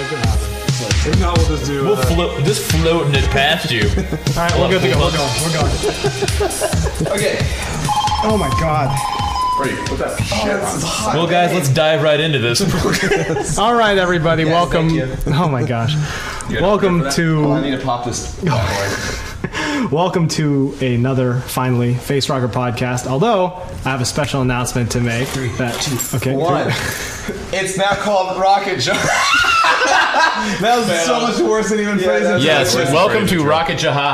can happen. If not, we'll just do. We'll just floating it past you. All right, we're good to go. We're going. Okay. Oh my god. Wait, put that shit on. Well, guys, let's dive right into this. All right, everybody, welcome. Oh my gosh. Welcome to. Oh, I need to pop this. Welcome to another, finally, Face Rocker podcast. Although, I have a special announcement to make. 3, 2, okay, 1. It's now called Rocket Jump. That was so much worse than even phrasing. Yes, welcome to Rocket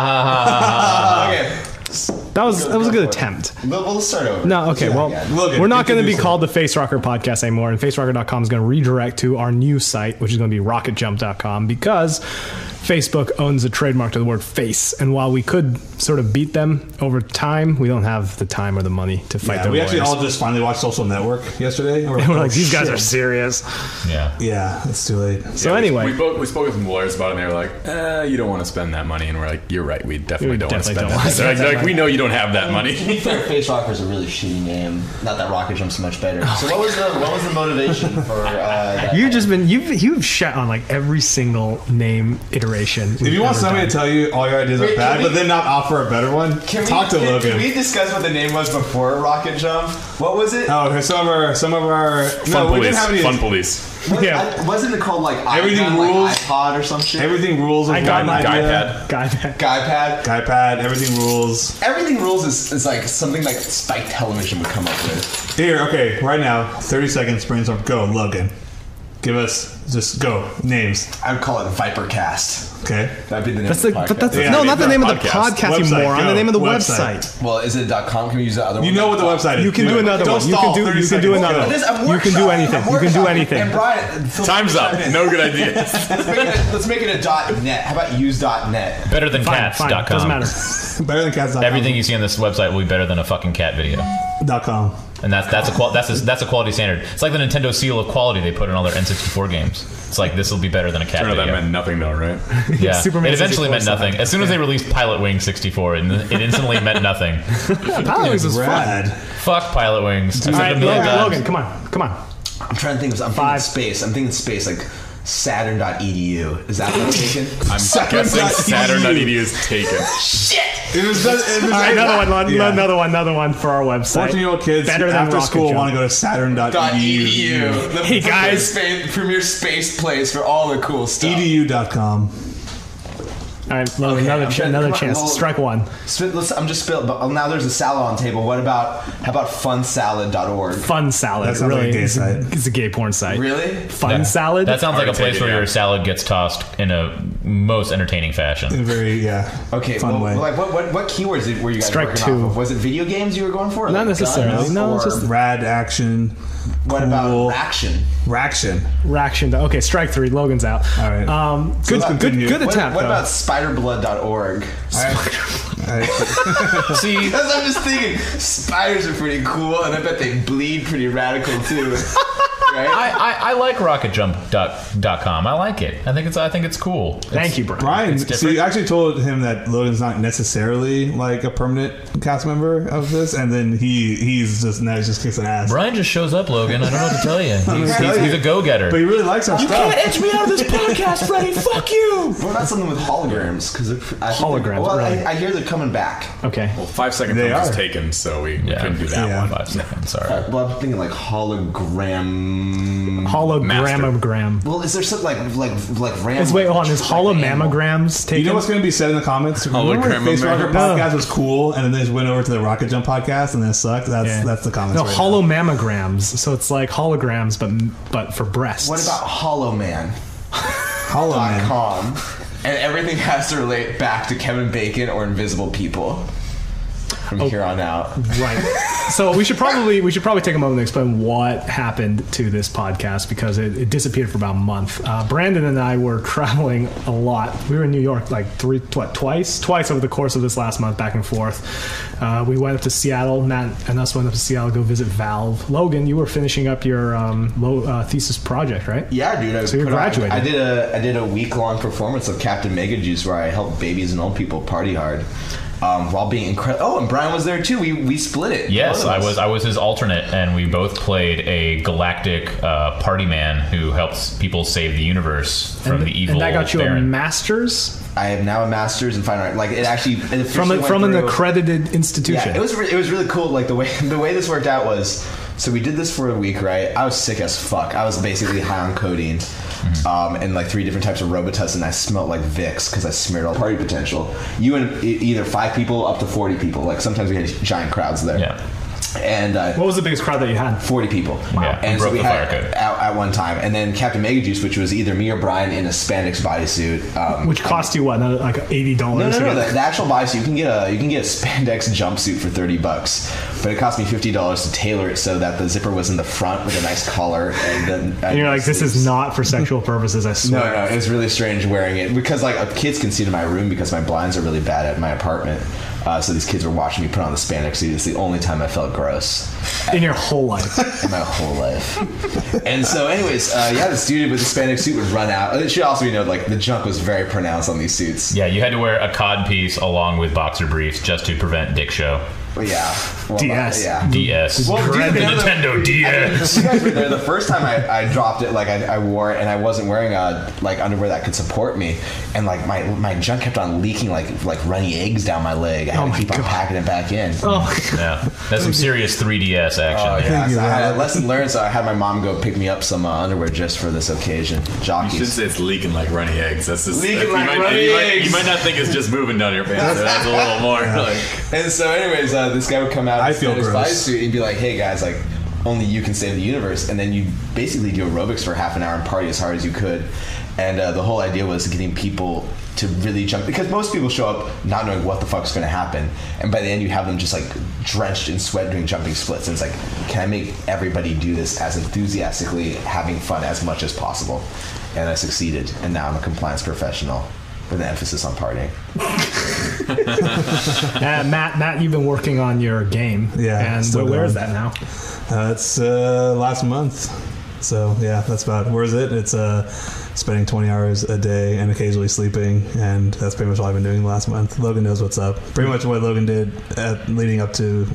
Jahahaha. Okay. That was a good attempt. We'll start over. No, okay, well, Logan, we're not going to be introduce called the Face Rocker podcast anymore, and FaceRocker.com is going to redirect to our new site, which is going to be RocketJump.com, because Facebook owns the trademark to the word face, and while we could sort of beat them over time, we don't have the time or the money to fight their We actually lawyers. all just finally watched Social Network yesterday. And we're like, these guys are serious. Yeah. Yeah, it's too late. So anyway. We spoke with some lawyers about it, and they were like, you don't want to spend that money. And we're like, you're right, we definitely don't want to spend that. They're like, we know you don't have that money. To be fair, Face Rocker is a really shitty name. Not that Rocket Jump's much better. So what was the motivation for that? You've shot on like every single name iteration. If you want somebody to tell you all your ideas are Wait, bad, can we- but then not offer a better one, talk to Logan. Can we discuss what the name was before Rocket Jump? What was it? Oh, okay, some of our Fun we didn't police. have any. Fun police. Wasn't it called like Everything iPad, rules. like iPod or some shit? Everything rules. I got my Guy guy. Guypad. Everything rules. Everything rules is like something like Spike Television would come up with. Here, okay, right now, 30 seconds, brainstorm. Go, Logan. Give us, just go, names. I would call it Vipercast. Okay. That'd be the name That's of the, the but podcast. that's Yeah, no, name not the of name of the podcast. podcast, you Website, moron. go. The name of the Website. website. Well, is it .com? Can we use the other one? You know what the website is. You can do another Don't one. You stall can do. 30 You can do seconds. another Go. one. You can do anything. You can do anything. And Brian, Time's up. No good ideas. let's make it a .net. How about use.net? Better than Fine, cats.com. doesn't matter. Better than cats.com. Everything you see on this website will be better than a fucking cat video. .com. And that's a quality standard. It's like the Nintendo seal of quality they put in all their N64 games. It's like, this will be better than a cat Turns out video. that meant nothing though, right? Yeah, Superman it eventually 64 meant nothing. As soon as they released Pilot Wing 64, it instantly meant nothing. Pilot Wings is fun. Rad. Fuck Pilot Wings. I've All said right, it a million Logan, times. come on. I'm trying to think. I'm thinking space. like Saturn.edu. Is that what I'm thinking? I'm guessing Saturn.edu is taken. It was All right, another one for our website. 14-year-old kids Better than after Rocket school Jump. want to go to Saturn.edu. Hey, guys. Premier space place for all the cool stuff. Edu.com. All right, Logan, Okay, another I'm trying- another come on, chance. well- Strike one. I'm just spilling. But now there's a salad on the table. How about funsalad.org? Fun salad. That sounds like a gay site. It's a gay porn site. Really? Fun salad. That sounds like a Already place taken, where yeah. your salad gets tossed in a most entertaining fashion. In a very, Okay. fun way. Like what keywords were you guys Strike working two. off of? Was it video games you were going for? Not Like necessarily. guns, No, it's or just- Rad action. what cool. about action? Raction. Reaction. Okay, strike three. Logan's out. All right. Good continue. attempt. What though. about spiderblood.org? See, Because I'm just thinking spiders are pretty cool, and I bet they bleed pretty radical too. Right? I like RocketJump.com. I like it. I think it's cool. Thank you, Brian. Brian, different. so you actually told him that Logan's not necessarily like a permanent cast member of this, and then he's just kicking ass. Brian just shows up, Logan. I don't know what to tell you. He's a go-getter. But he really likes our stuff. edge me out of this podcast, Freddie. Fuck you. What about something with holograms? Because Holograms, Well, really? I hear they're coming back. Okay. Well, 5 second They films are. is taken, so we Yeah. couldn't do that Yeah. one. 5 seconds. Sorry. Well, I'm thinking like hologram. Hologrammogram. Well, is there something like ram? Wait, hold on. Is holomammograms taken? You know what's going to be said in the comments? Remember when Hologram Face Rocker No. podcast was cool, and then they just went over to the Rocket Jump podcast, and then it sucked? That's the comments. No, right holomammograms. So it's like holograms, but for breasts. What about HoloMan.com? Hollow Man. And everything has to relate back to Kevin Bacon or Invisible People from here on out. Right. So we should probably take a moment to explain what happened to this podcast, because it disappeared for about a month. Brandon and I were traveling a lot. We were in New York like twice over the course of this last month, back and forth. We went up to Seattle. Matt and us went up to Seattle to go visit Valve. Logan, you were finishing up your thesis project, right? Yeah, dude. So you're graduating. I did a week-long performance of Captain Mega Juice where I helped babies and old people party hard. while being incredible. Oh, and Brian was there too. We split it. Yes, I was his alternate, and we both played a galactic party man who helps people save the universe from the evil. And that got you Baron. a master's. I have now a master's in fine art. Like it actually From an accredited institution. Yeah, it was really cool. Like the way this worked out was, so we did this for a week, right? I was sick as fuck. I was basically high on codeine, and like 3 different types of Robitussin. I smelled like Vicks because I smeared all party potential. You and either 5 people up to 40 people. Like sometimes we had giant crowds there. Yeah. And what was the biggest crowd that you had? 40 people. Wow. And Broke so we the had fire code. at one time, and then Captain Mega Juice, which was either me or Brian in a spandex bodysuit, Which cost you what? Like $80? No. The actual bodysuit, you can get a spandex jumpsuit for $30, but it cost me $50 to tailor it so that the zipper was in the front with a nice collar, and you're like, this is not for sexual purposes. I swear. No, it was really strange wearing it because like kids can see to my room because my blinds are really bad at my apartment. So these kids were watching me put on the spandex suit. It's the only time I felt gross. In your whole life. In my whole life. And so anyways, this dude with the spandex suit would run out. It should also be noted, like, the junk was very pronounced on these suits. Yeah, you had to wear a cod piece along with boxer briefs just to prevent dick show. Well, yeah. Well, DS. Yeah. DS. Well, dude, the Nintendo DS. You guys were there the first time I dropped it. Like I wore it, and I wasn't wearing like underwear that could support me, and like my junk kept on leaking like runny eggs down my leg. I had to keep on packing it back in. Yeah, that's some serious 3DS action. Oh yeah, so I had a lesson learned. So I had my mom go pick me up some underwear just for this occasion. Jockeys. You should say it's leaking like runny eggs. That's just leaking like runny eggs. You might not think it's just moving down your pants. That's a little more. Like. And so, anyways, this guy would come out. I feel gross. Bodysuit and be like, "Hey guys, like, only you can save the universe." And then you basically do aerobics for half an hour and party as hard as you could. And the whole idea was getting people to really jump, because most people show up not knowing what the fuck's going to happen, and by the end you have them just like drenched in sweat doing jumping splits. And it's like, can I make everybody do this as enthusiastically, having fun as much as possible? And I succeeded, and now I'm a compliance professional with an emphasis on partying. Matt, you've been working on your game. Yeah. And where is that now? It's last month. So yeah, that's about where is it? It's spending 20 hours a day and occasionally sleeping, and that's pretty much all I've been doing the last month. Logan knows what's up. Pretty much what Logan did leading up to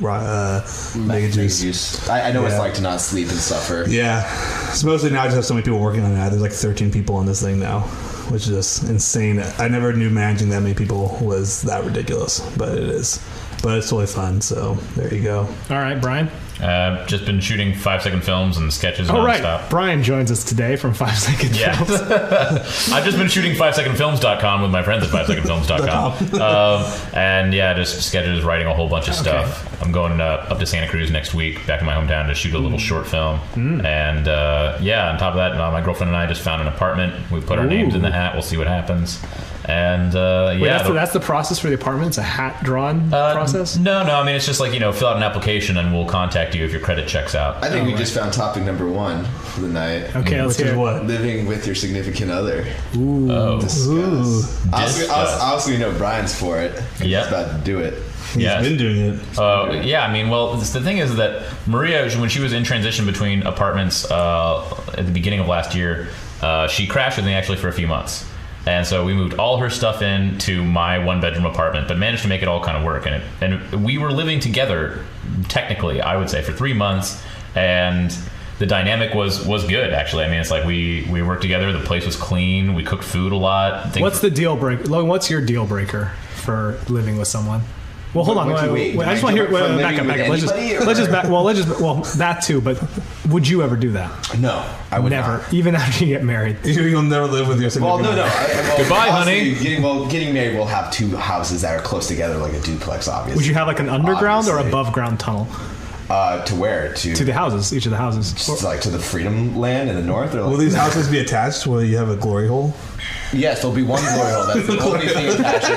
Mega Juice. I know what it's like to not sleep and suffer. Yeah. So mostly now I just have so many people working on that. There's like 13 people on this thing now, which is just insane. I never knew managing that many people was that ridiculous, but it is. But it's totally fun, so there you go. All right, Brian? Just been shooting 5-second films and sketches nonstop. Right. Brian joins us today from 5-second films. I've just been shooting 5secondfilms.com with my friends at 5secondfilms.com. And yeah, just sketches, writing a whole bunch of stuff. I'm going up to Santa Cruz next week, back in my hometown, to shoot a little short film. And on top of that, my girlfriend and I just found an apartment. We put our names in the hat. We'll see what happens. And that's the process for the apartment. It's a hat drawn process. No. I mean, it's just like, fill out an application and we'll contact you if your credit checks out. I think we just found topic number 1 for the night. Okay, let's hear what? Living with your significant other. Ooh. Discuss. Also, Brian's for it. Yeah. He's about to do it. He's been doing it. I mean, well, the thing is that Maria, when she was in transition between apartments at the beginning of last year, she crashed with me actually for a few months. And so we moved all her stuff into my 1-bedroom apartment, but managed to make it all kind of work. And we were living together, technically, I would say, for 3 months. And the dynamic was good, actually. I mean, it's like we worked together. The place was clean. We cooked food a lot. What's the deal breaker? Logan, what's your deal breaker for living with someone? Well, hold on. Wait, I just want to hear. Back up. Let's just back. Well, that too. But would you ever do that? No, I would never. Not. Even after you get married, you'll never live with your significant other. Goodbye, honey. Getting married, we'll have 2 houses that are close together, like a duplex. Obviously. Would you have like an underground or above ground tunnel? To where? To the houses. Each of the houses. Just like to the Freedom Land in the north. Or will these houses be attached? Will you have a glory hole? Yes, there'll be one glory hole. That's the only thing attaching.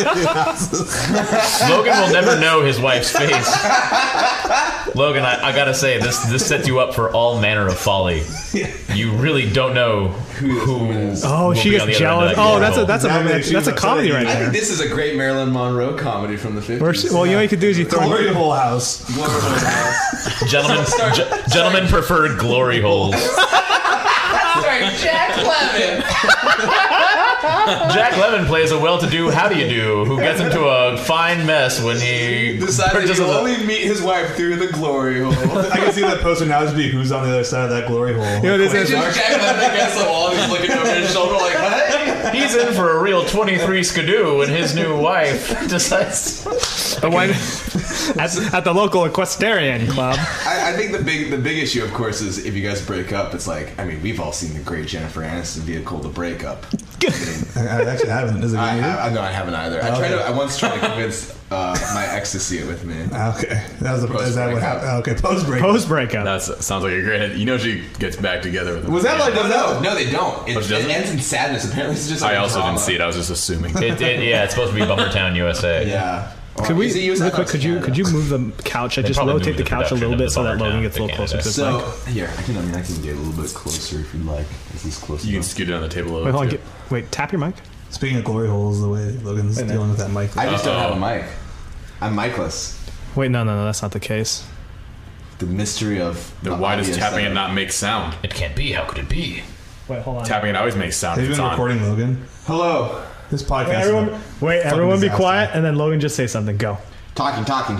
Logan will never know his wife's face. Logan, I gotta say, this sets you up for all manner of folly. You really don't know who is. Oh, she gets jealous. Oh, that's a comedy right there. I think this is a great Marilyn Monroe comedy from the 50s. Well, what you could do is you throw glory hole house. Glory hole house. Gentlemen preferred glory holes. Sorry, Jack Lemmon. Jack Lemmon plays a well-to-do how-do-you-do who gets into a fine mess when he Decides that purchases he'll a- only meet his wife through the glory hole. I can see that poster now just be who's on the other side of that glory hole. You know, this It's is, just Jack Lemmon against the wall and he's looking over his shoulder like, hey! He's in for a real 23 skidoo when his new wife decides. the one at the local equestrian club. I think the big issue, of course, is if you guys break up, it's like, I mean, we've all seen the great Jennifer Aniston vehicle to break up. I actually haven't. Is it good? No, I haven't either. I once tried to convince my ex to see it with me. Okay, that was is that what Post-breakup. happened? Okay, post break. Post breakup. That sounds like a great. You know, she gets back together with him. Was that like No, they don't. It, she doesn't? it ends in sadness. Apparently, it's just like I a also drama. didn't see it. I was just assuming. Yeah, it's supposed to be Bumpertown, USA. Yeah. Could we Is it US? I real thought quick? it Could was you Canada. move the couch? I They just probably rotate moved the the couch a production little of bit the so that Bumpertown Logan gets a to little closer to Canada. his mic. So here, I can get a little bit closer if you like. Is this close You can enough? scoot it on the table a Wait, little hold on. too. Wait, tap your mic. Speaking of glory holes, the way Logan's Wait, no. dealing with that mic. I just don't have a mic. I'm micless. Wait, no, that's not the case. The mystery of Then why does obvious tapping it that- not make sound? It can't be. How could it be? Wait, hold on. Tapping it always makes sound Have if you it's been on. recording, Logan? Hello. This podcast. Wait, is everyone, a wait, fucking everyone be disaster. quiet, and then Logan just say something. Go. Talking. I'm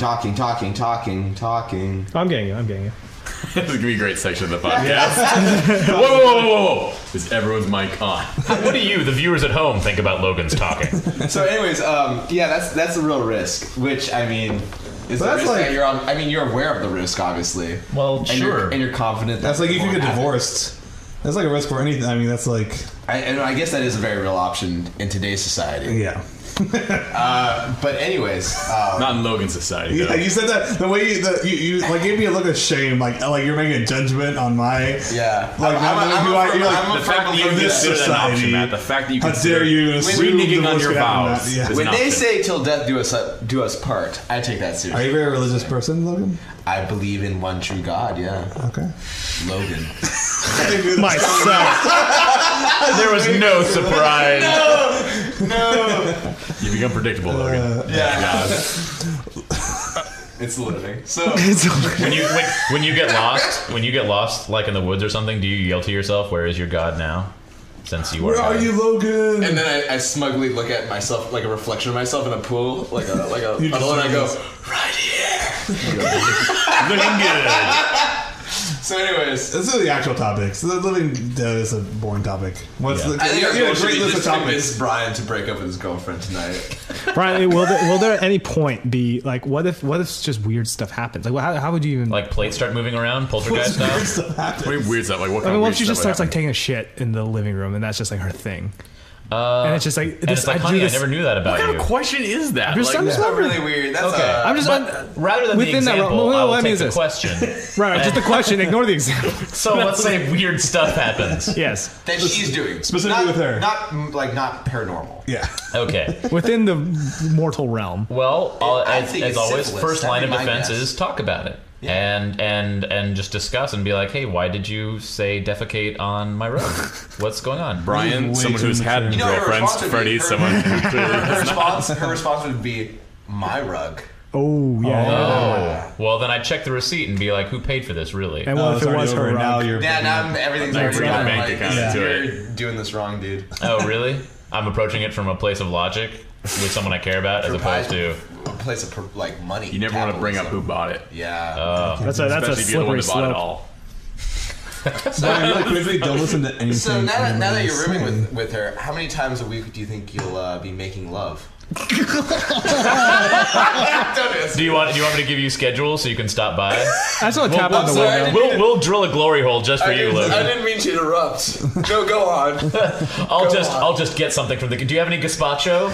getting you. This is gonna be a great section of the podcast. Whoa! Is everyone's mic on? What do you, the viewers at home, think about Logan's talking? So, anyways, yeah, that's a real risk. Which I mean, is But the that's risk like- that you're on. I mean, you're aware of the risk, obviously. Well, And sure. you're confident. That's that like if it you won't get happen. divorced. That's like a risk for anything. I mean, that's like I guess that is a very real option in today's society. yeah. But anyways, Not in Logan society. Yeah, though. you said that the way you like gave me a look of shame, like you're making a judgment on my yeah. like not knowing who I you're like The fact that you in this consider that an option, society. Matt. The fact that you How consider dare you assume reneging on divorce your could happen, vows. Matt. Yeah. is When an they option. say "till death do us part," I take that Are seriously. you a very religious person, Logan? I believe in one true God. Yeah, Okay. Logan. Myself. There was no surprise. No. You become predictable, Logan. Yeah. It's living. So When you get lost, like in the woods or something, do you yell to yourself, "Where is your God now?" Since you Where are you, Logan? and then I smugly look at myself like a reflection of myself in a pool, like a You just puddle, and I go like right here. looking good? So, anyways. This is the actual topics. The living dead is a boring topic. What's the? I think our you had goal a should great be list just of to topics. convince Brian to break up with his girlfriend tonight. Brian, will there at any point be like, what if just weird stuff happens? Like, how would you even? Like plates start moving around, poltergeist style. What are weird stuff? Like what I kind mean, of what weird if she just stuff starts would like taking a shit in the living room, and that's just like her thing, And and it's just like it's like, honey, I never knew that about What kind you. of question is that? Just- I'm Like, just Not wondering. really weird. That's Okay. I'm just But rather than the within that example, realm- I will let me take the use this. question. right. Just the question. Ignore the example. So let's say weird stuff happens. Yes, that she's doing Specifically not, with her. not paranormal. Yeah. Okay. within the mortal realm. Well, I as think it's always, syphilis. first That'd line be of my defense guess. is talk about it. And just discuss and be like, hey, why did you say defecate on my rug? What's going on? Brian, Way someone too who's had mature. You know what her girlfriends. response would Freddie, be? someone who clearly Her response would be my rug. Oh yeah. Oh, well then I check the receipt and be like, who paid for this really? And what Oh, if it's it already was over. her Now rug? you're. Yeah, now everything's Like, already bring your gone. bank Like, account into you're it. doing this wrong, dude. Oh, really? I'm approaching it from a place of logic with someone I care about as opposed to a place of like money. You never want to bring up who capitalism. bought it. Yeah. That's a Especially if you're the one slippery that bought it slope. all. Brian, really quickly, don't listen to anything. So now that anybody's you're rooming saying. with her, how many times a week do you think you'll be making love? do you want me to give you schedules so you can stop by? I just want to tap on the sorry. window. We'll drill a glory hole just for you, Logan. didn't mean to interrupt. No, go on. I'll just get something from the. Do you have any gazpacho?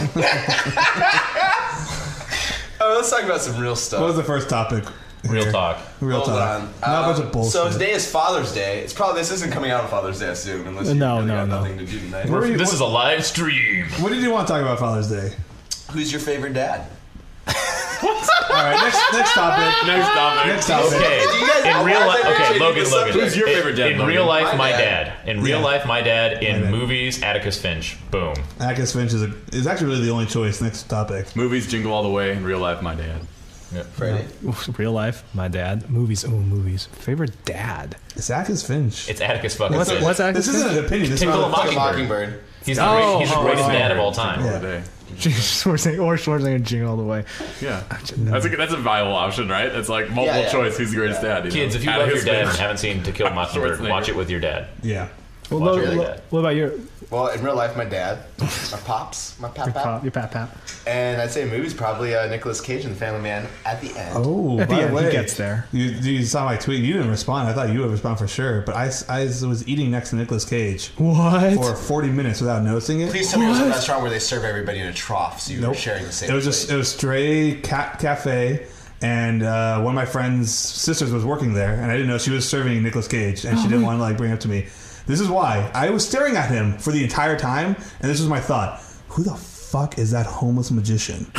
Let's talk about some real stuff. What was the first topic? Real here? talk. Real Hold talk. on. Not a bunch of bullshit. So today is Father's Day. It's probably this isn't coming out on Father's Day, I assume, unless you No, really no, got no. nothing to do tonight. Where were you- This is a live stream. What did you want to talk about Father's Day? Who's your favorite dad? All right, next topic. Next topic. Next topic. Okay. Do you guys In real life, actually okay, need Logan. the Logan. subject? Who's your favorite dad, In Logan? real life, My my dad. dad. In real Yeah. life, my dad. In My dad. movies, Atticus Finch. Boom. Atticus Finch is actually really the only choice. Next topic. Movies, Jingle All the Way. In real life, my dad. Freddie. Real life, my dad. Movies. Favorite dad. It's Atticus Finch. It's Atticus fucking What's Finch. Atticus? This isn't an opinion. This is Tickle a not Mockingbird. He's the greatest dad of all time. Yeah. Schwarzenegger Jingle All the Way. Yeah, that's a viable option, right? That's like multiple choice. Who's the greatest dad? You Kids, know? if you love your Atticus dad Finch. and haven't seen To Kill a Mockingbird, watch it with your dad. Yeah. Well, Watch it with your dad. what about your Well, in real life, my dad, my pops, my pap. your pap? And I'd say movies probably Nicolas Cage and The Family Man at the end. Oh, At the by end, the way, he gets there. You saw my tweet. You didn't respond. I thought you would respond for sure. But I was eating next to Nicolas Cage What? for 40 minutes without noticing it. Please tell me it was a restaurant where they serve everybody in a trough, so you were Nope. sharing the same It was plate. it was Stray Cafe, and one of my friend's sisters was working there, and I didn't know she was serving Nicolas Cage, and she didn't want to like bring it up to me. This is why I was staring at him for the entire time, and this was my thought: who the fuck is that homeless magician?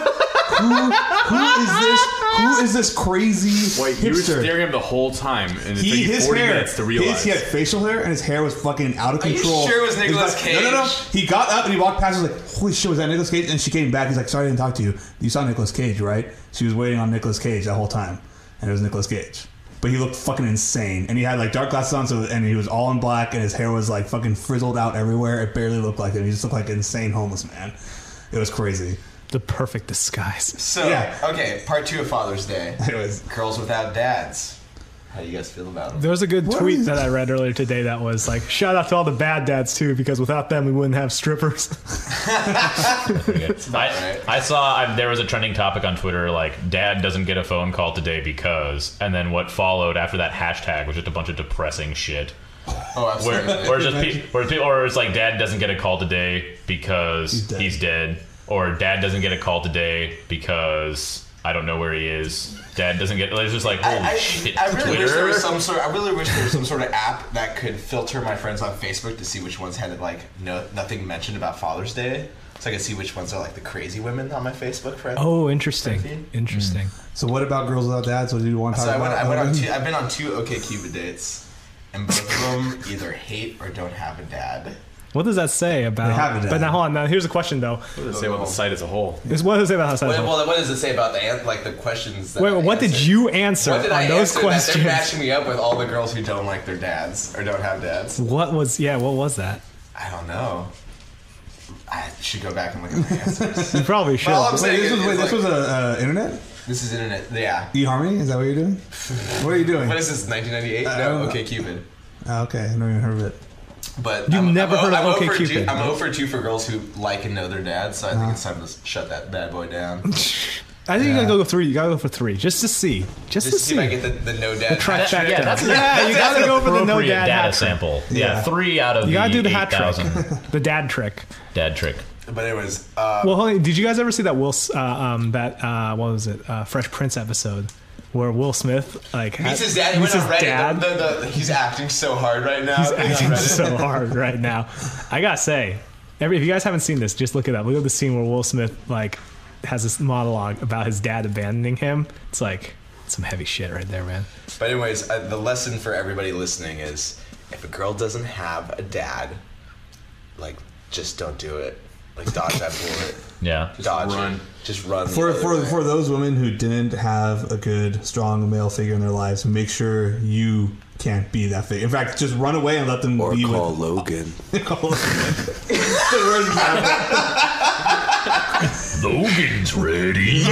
Who is this crazy Wait, you were hipster? staring at him the whole time, and it took you 40 minutes to realize. He had facial hair, and his hair was fucking out of Are you control. sure it was He's Nicolas like, Cage? No. He got up and he walked past. I was like, holy shit, was that Nicolas Cage? And she came back. He's like, sorry, I didn't talk to you. You saw Nicolas Cage, right? She was waiting on Nicolas Cage that whole time, and it was Nicolas Cage. But he looked fucking insane, and he had like dark glasses on, and he was all in black, and his hair was like fucking frizzled out everywhere. It barely looked like him. He just looked like an insane homeless man. It was crazy. The perfect disguise. So, Yeah. okay, part 2 of Father's Day. Anyways, Girls without dads. How do you guys feel about them? There was a good What tweet is- that I read earlier today that was like, shout out to all the bad dads too, because without them we wouldn't have strippers. I saw there was a trending topic on Twitter like dad doesn't get a phone call today because, and then what followed after that hashtag was just a bunch of depressing shit. Oh, absolutely. Or it's like dad doesn't get a call today because He's dead. or dad doesn't get a call today because I don't know where he is. Dad doesn't get. It's just like holy shit. I really wish there Twitter. was I really wish there was some sort of app that could filter my friends on Facebook to see which ones had like nothing mentioned about Father's Day, so I could see which ones are like the crazy women on my Facebook friends. Oh, interesting. Interesting. so what about Girls Without Dads? What do you want to So talk about? I've been on 2 OkCupid dates, and both of them either hate or don't have a dad. What does that say about? They have a dad. But now hold on. Now here's a question though. What does it say about the site as a whole? What does it say about how size? Well, what does it say about the questions? That Wait, I what did answered? you answer What did on I those answer questions? that they're matching me up with all the girls who don't like their dads or don't have dads? What was that? I don't know. I should go back and look at my answers. You probably should. Well, I'm Wait, saying this was internet? This is internet. Yeah. eHarmony? Is that what you're doing? What are you doing? What is this? 1998? No. OkCupid. Oh, okay, I never even heard of it. But You've never heard of I'm 0 for OkCupid? 2 I'm 0 for 2 for girls who like and know their dads, so I think it's time to shut that bad boy down. I think you gotta go 3. You gotta go for 3, just to see, just to Just to see see. if I get the no dad. trifecta. Yeah, that's Yeah, you gotta go for the no appropriate dad data hat trick. sample. Yeah. Yeah, 3 out of You gotta do the hat 8,000 trick, the dad trick. dad trick. But anyways, Well, hold on. Did you guys ever see that what was it? Fresh Prince episode where Will Smith meets his dad. He meets went on his Reddit. dad. He's acting so hard right now. He's on acting Reddit. so hard right now. I gotta say, if you guys haven't seen this, just look it up. Look at the scene where Will Smith like has this monologue about his dad abandoning him. It's like some heavy shit right there, man. But anyways, the lesson for everybody listening is if a girl doesn't have a dad, like just don't do it. Like dodge that bullet. Yeah. Dodge run. it. Just run. the For other way. for those women who didn't have a good, strong male figure in their lives, make sure you can't be that figure. In fact, just run away and let them Or be call with. Logan. Logan's ready.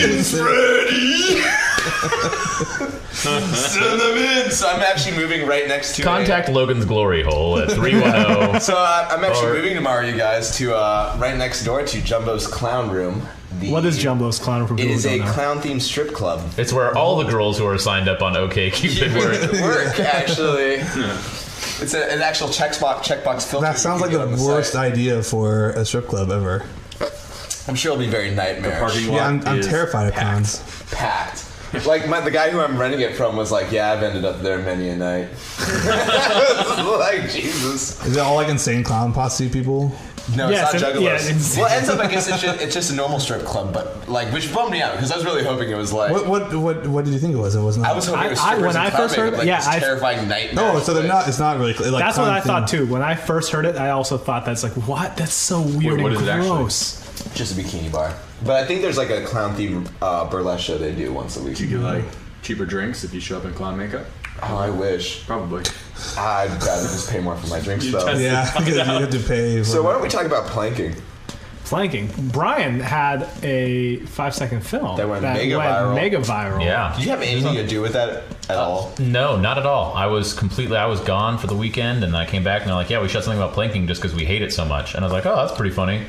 Send them in. So I'm actually moving right next to Contact Logan's glory hole at 310. So I'm actually Or- moving tomorrow, you guys, to right next door to Jumbo's Clown Room. What is Jumbo's Clown Room? It is a clown-themed strip club. It's where all the girls who are signed up on OkCupid work. Actually. It's an actual checkbox filter. That sounds like the worst idea for a strip club ever. I'm sure it'll be very nightmarish. Parking lot. Yeah, I'm is terrified of packed. clowns. Packed. Like the guy who I'm renting it from was like, yeah, I've ended up there many a night. Like Jesus. Is it all like insane clown posse people? No, Yes, it's not juggalos. yeah, it's- Well, it ends up, I guess it's just a normal strip club, but like, which bummed me out because I was really hoping it was like. What did you think it was? It wasn't. I was hoping it was I- strippers when and I clown first heard makeup, it, like yeah, this I- terrifying nightmare. No, so they're not. It's not really like. That's what I clown thought theme. too. When I first heard it, I also thought that's like, what? That's so weird what and is it actually? gross. Just a bikini bar. But I think there's like a clown themed burlesque show they do once a week. Do you get like cheaper drinks if you show up in clown makeup? Oh, I wish. Probably. I'd rather just pay more for my drinks though. Yeah, because you have to pay. So why don't we talk about planking? Planking. Brian had a 5-second film That went mega viral. Yeah. Did you have anything to do with that at all? No, not at all. I was gone for the weekend, and I came back, and they're like, yeah, we shot something about planking just because we hate it so much. And I was like, oh, that's pretty funny.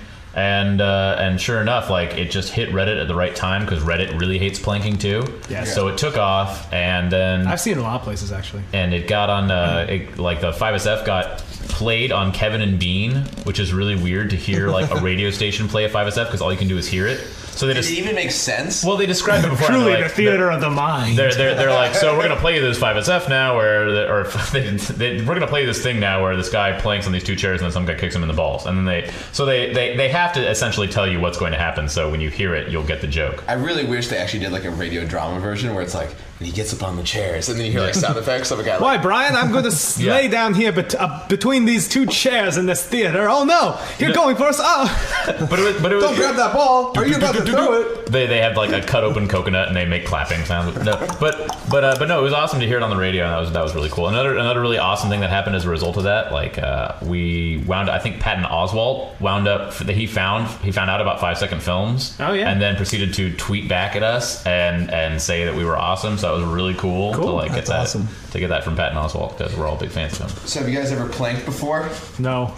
And sure enough, like, it just hit Reddit at the right time because Reddit really hates planking too. Yes. So it took off, and then I've seen it in a lot of places actually. And it got on like the 5SF got played on Kevin and Bean, which is really weird to hear like a radio station play a 5SF because all you can do is hear it. So they Did it even make sense? Well, they described it before. Truly, like, the theater of the mind. They're like, so we're gonna play you this 5SF now, we're gonna play you this thing now where this guy planks on these two chairs and then some guy kicks him in the balls, and then they have to essentially tell you what's going to happen. So when you hear it, you'll get the joke. I really wish they actually did like a radio drama version where it's like, and he gets up on the chairs, and then you hear like sound effects of a guy. Why, Like, Brian? I'm going to lay down here between these two chairs in this theater. Oh no, you're going for us! Oh, but it was Don't grab that ball. Are you about to throw it? They have like a cut open coconut and they make clapping sounds. No, but no, it was awesome to hear it on the radio, and that was really cool. Another really awesome thing that happened as a result of that, like we wound up, I think Patton Oswalt wound up. He found out about 5-second films. Oh yeah, and then proceeded to tweet back at us and say that we were awesome. So that was really cool. To like That's get that awesome. to get that from Patton Oswalt because we're all big fans of him. so have you guys ever planked before? no.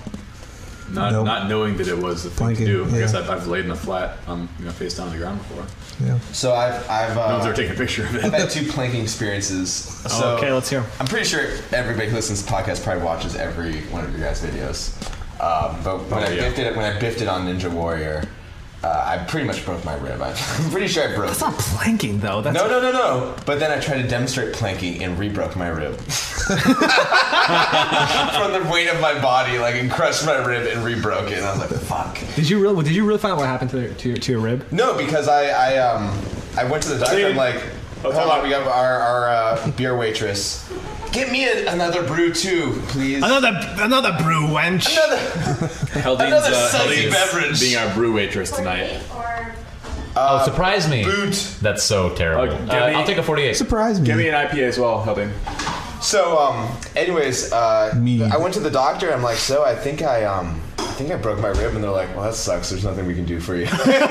Not knowing that it was the thing Planking, to do. yeah. I guess I've laid in a flat, face down on the ground before. Yeah. So I've No one's ever taken a picture of I've it. had 2 planking experiences. So Okay, let's hear 'em. I'm pretty sure everybody who listens to the podcast probably watches every one of your guys' videos. But when I biffed it on Ninja Warrior, I pretty much broke my rib. I'm pretty sure I broke. That's not planking though. That's No. But then I tried to demonstrate planking and re-broke my rib. From the weight of my body, like, and crushed my rib and re-broke it. And I was like, fuck. Did you really find out what happened to your rib? No, because I went to the doctor. I'm like, hold on, we got our beer waitress. Get me another brew too, please. Another brew wench. Another sudsy beverage. Being our brew waitress tonight. Surprise me! Boot. That's so terrible. Give me- I'll take a 48. Surprise me. Give me an IPA as well, Helding. So, anyways, Mead. I went to the doctor. I'm like, so I think I broke my rib, and they're like, well, that sucks. There's nothing we can do for you.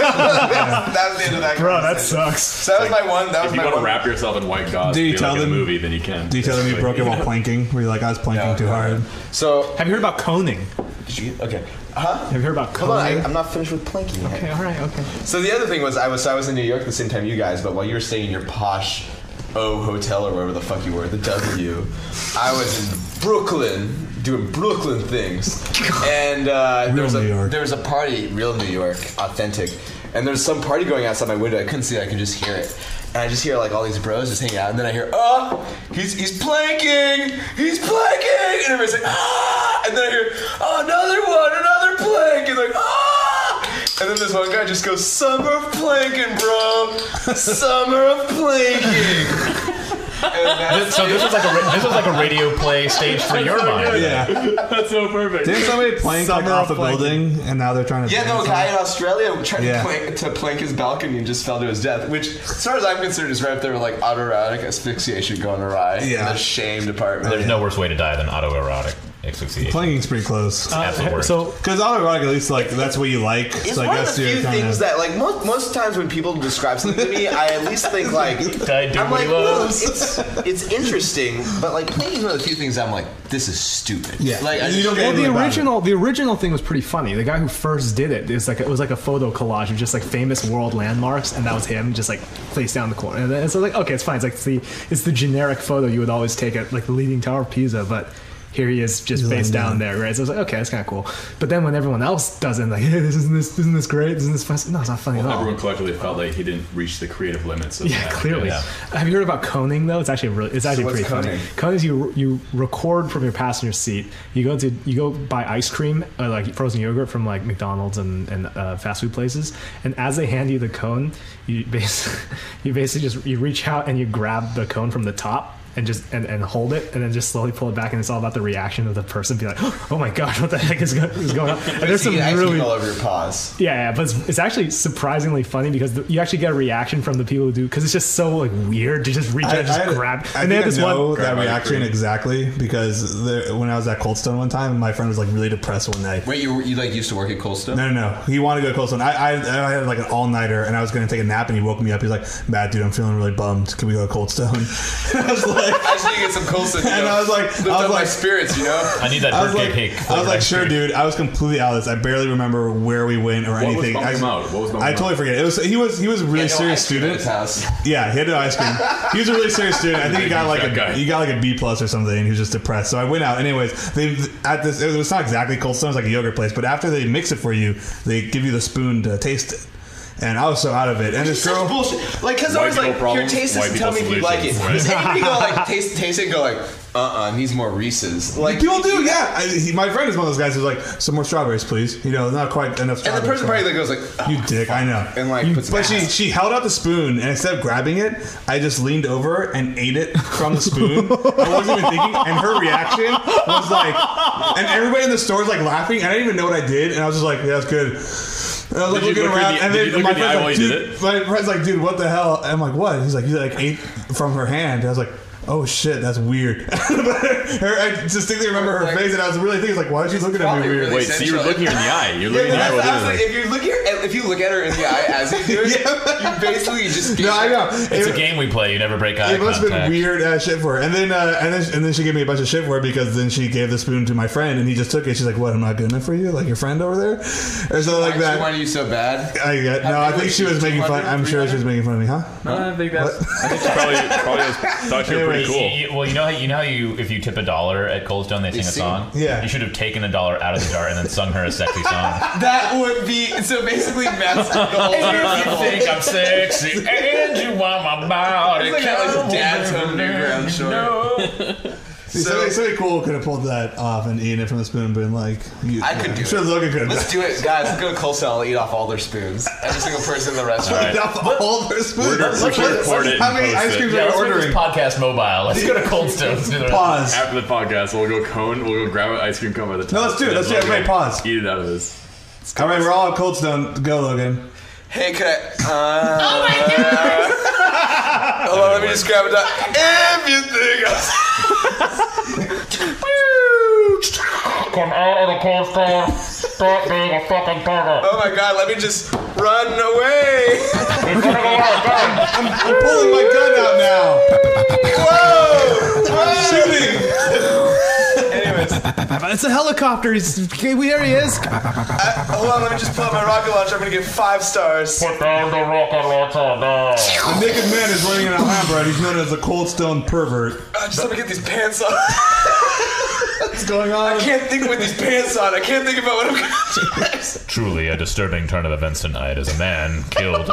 that was the end of that. Bro, that conversation. sucks. So that was my one. That If was you my want to one. wrap yourself in white gauze, Do you be tell like in them- a movie, then you can. Do you tell them you broke it while planking? Were you like, I was planking too hard? So, Have you heard about coning? okay, huh? Have you heard about Hold on, coning? I'm not finished with planking yet. Okay, all right, okay. So the other thing was I was in New York at the same time you guys, but while you were staying in your posh hotel or wherever the fuck you were, the W, I was in Brooklyn doing Brooklyn things, and there was a party, real New York, authentic, and there's some party going outside my window. I couldn't see it, I could just hear it. And I just hear like all these bros just hanging out, and then I hear, he's planking, and everybody's like, and then I hear, another plank, and like, and then this one guy just goes, summer of planking, bro, summer of planking. So this was like a radio play staged for your mind. Yeah. That's so perfect. Didn't somebody plank like Summer off a of planking. building and now they're trying to Yeah, no, a guy in Australia tried Yeah. to plank his balcony and just fell to his death, which, as far as I'm concerned, is right up there with like autoerotic asphyxiation going awry in Yeah. the shame department. There's no worse way to die than autoerotic asphyxiation. Planking's pretty close. Absolute worst. So Because autoerotic, at least, like, that's what you like. It's So I one of guess the you're few kinda- things that, like, most times when people describe something to me, I at least think, like, Guy do I'm what like, he well, loves. it's interesting, but, like, planking is one of the few things I'm like, this is stupid. Yeah. Like, I You just don't get well, anything about the original thing was pretty funny. The guy who first did it was like a photo collage of just like famous world landmarks, and that was him just like face down the corner. And then, so like, okay, it's fine. It's like it's the generic photo you would always take at like the Leaning Tower of Pisa, but here he is just He's face laying down down. there, right? So I was like, okay, that's kind of cool. But then when everyone else does it, like, hey, isn't this great? Isn't this fun? No, it's not funny at all. Everyone collectively felt like he didn't reach the creative limits of Yeah, that. clearly. Yeah. Have you heard about coning though? It's actually what's pretty funny. coning? Coning is you record from your passenger seat. You go buy ice cream, like frozen yogurt from like McDonald's and fast food places, and as they hand you the cone, you basically just reach out and you grab the cone from the top. and just and hold it, and then just slowly pull it back, and it's all about the reaction of the person. Be like, oh my god, what the heck is going on? And there's some really all over your paws. Yeah, but it's actually surprisingly funny because you actually get a reaction from the people who do, because it's just so like weird to just reach out and just grab. And they had this one that reaction exactly because when I was at Cold Stone one time, my friend was like really depressed one night. Wait, you like used to work at Cold Stone? No. He wanted to go to Cold Stone. I had like an all nighter, and I was going to take a nap, and he woke me up. He's like, "Matt, dude, I'm feeling really bummed. Can we go to Cold Stone?" And I was like, I just need to get some Cold Stone. And I was like, my spirits, you know. I need that birthday cake. I was like, sure, dude. I was completely out of this. I barely remember where we went or anything. What was bumming I totally forget. It was he was a really serious student. Yeah, he had no ice cream. He was a really serious student. I think he got like a B+ or something, and he was just depressed. So I went out. Anyways, it was not exactly Cold Stone. It was like a yogurt place, but after they mix it for you, they give you the spoon to taste it. And I was so out of it. And this girl, bullshit. Like, because I was like, here, taste this and tell me if you like it. Does anybody go like taste it and go like, needs more Reese's? Like people do, yeah. My friend is one of those guys who's like, some more strawberries, please. You know, not quite enough strawberries. And the person probably goes like, you dick, I know. And like, but she held out the spoon, and instead of grabbing it, I just leaned over and ate it from the spoon. I wasn't even thinking, and her reaction was like, and everybody in the store was like laughing, and I didn't even know what I did, and I was just like, yeah, that's good. And I was like looking around, and then my friend's like, dude, what the hell? And I'm like, what? He's like, you like ate from her hand. And I was like, oh shit, that's weird. I distinctly remember her face, and I was really thinking, like, why is she looking at me weird? Wait, so you were looking her in the eye? You're looking in the eye. If you look at her in the eye as you do it, you basically just. No, I know. It's a game we play. You never break eye contact. It must have been weird shit for her. And then she gave me a bunch of shit for it because then she gave the spoon to my friend, and he just took it. She's like, "What? I'm not good enough for you, like your friend over there," or something like that. She wanted you so bad. I think she was making fun. I'm sure she was making fun of me, huh? No, I think she probably thought you were pretty cool. Well, you know how if you tip $1 at Cold Stone, they sing a song. Yeah. You should have taken $1 out of the jar and then sung her a sexy song. That would be so. Basically, Matt's the whole if you think I'm sexy and you want my body, it's like Dad's Underground short. Somebody cool could have pulled that off and eaten it from the spoon and been like, I could do it. Sure, Logan could. Let's do it, guys. Let's go to Cold Stone. I'll eat off all their spoons. Every single person in the restaurant. Eat off all their spoons. How many ice creams are you ordering? This podcast mobile. Let's go to Cold Stone. Let's do the pause. After the podcast, we'll go cone. We'll go grab an ice cream cone by the top. No, let's do it. Let's do it. Everybody pause. Eat it out of this. All right, we're all at Cold Stone. Go, Logan. Hey, could I? Oh my god! Hold on, let me just grab it up. If you think come out of the Cold Stone. Stop being a fucking burger. Oh my god, let me just run away. I'm pulling my gun out now. Whoa! I'm shooting. Anyways. It's a helicopter. There he is. Hold on, let me just pull out my rocket launcher. I'm gonna get 5 stars. Put down the rocket launcher now. The naked man is running in Alhambra. He's known as a Cold Stone pervert. Just let me get these pants on. What's going on? I can't think with these pants on. I can't think about what I'm gonna do next. Truly a disturbing turn of events tonight as a man killed.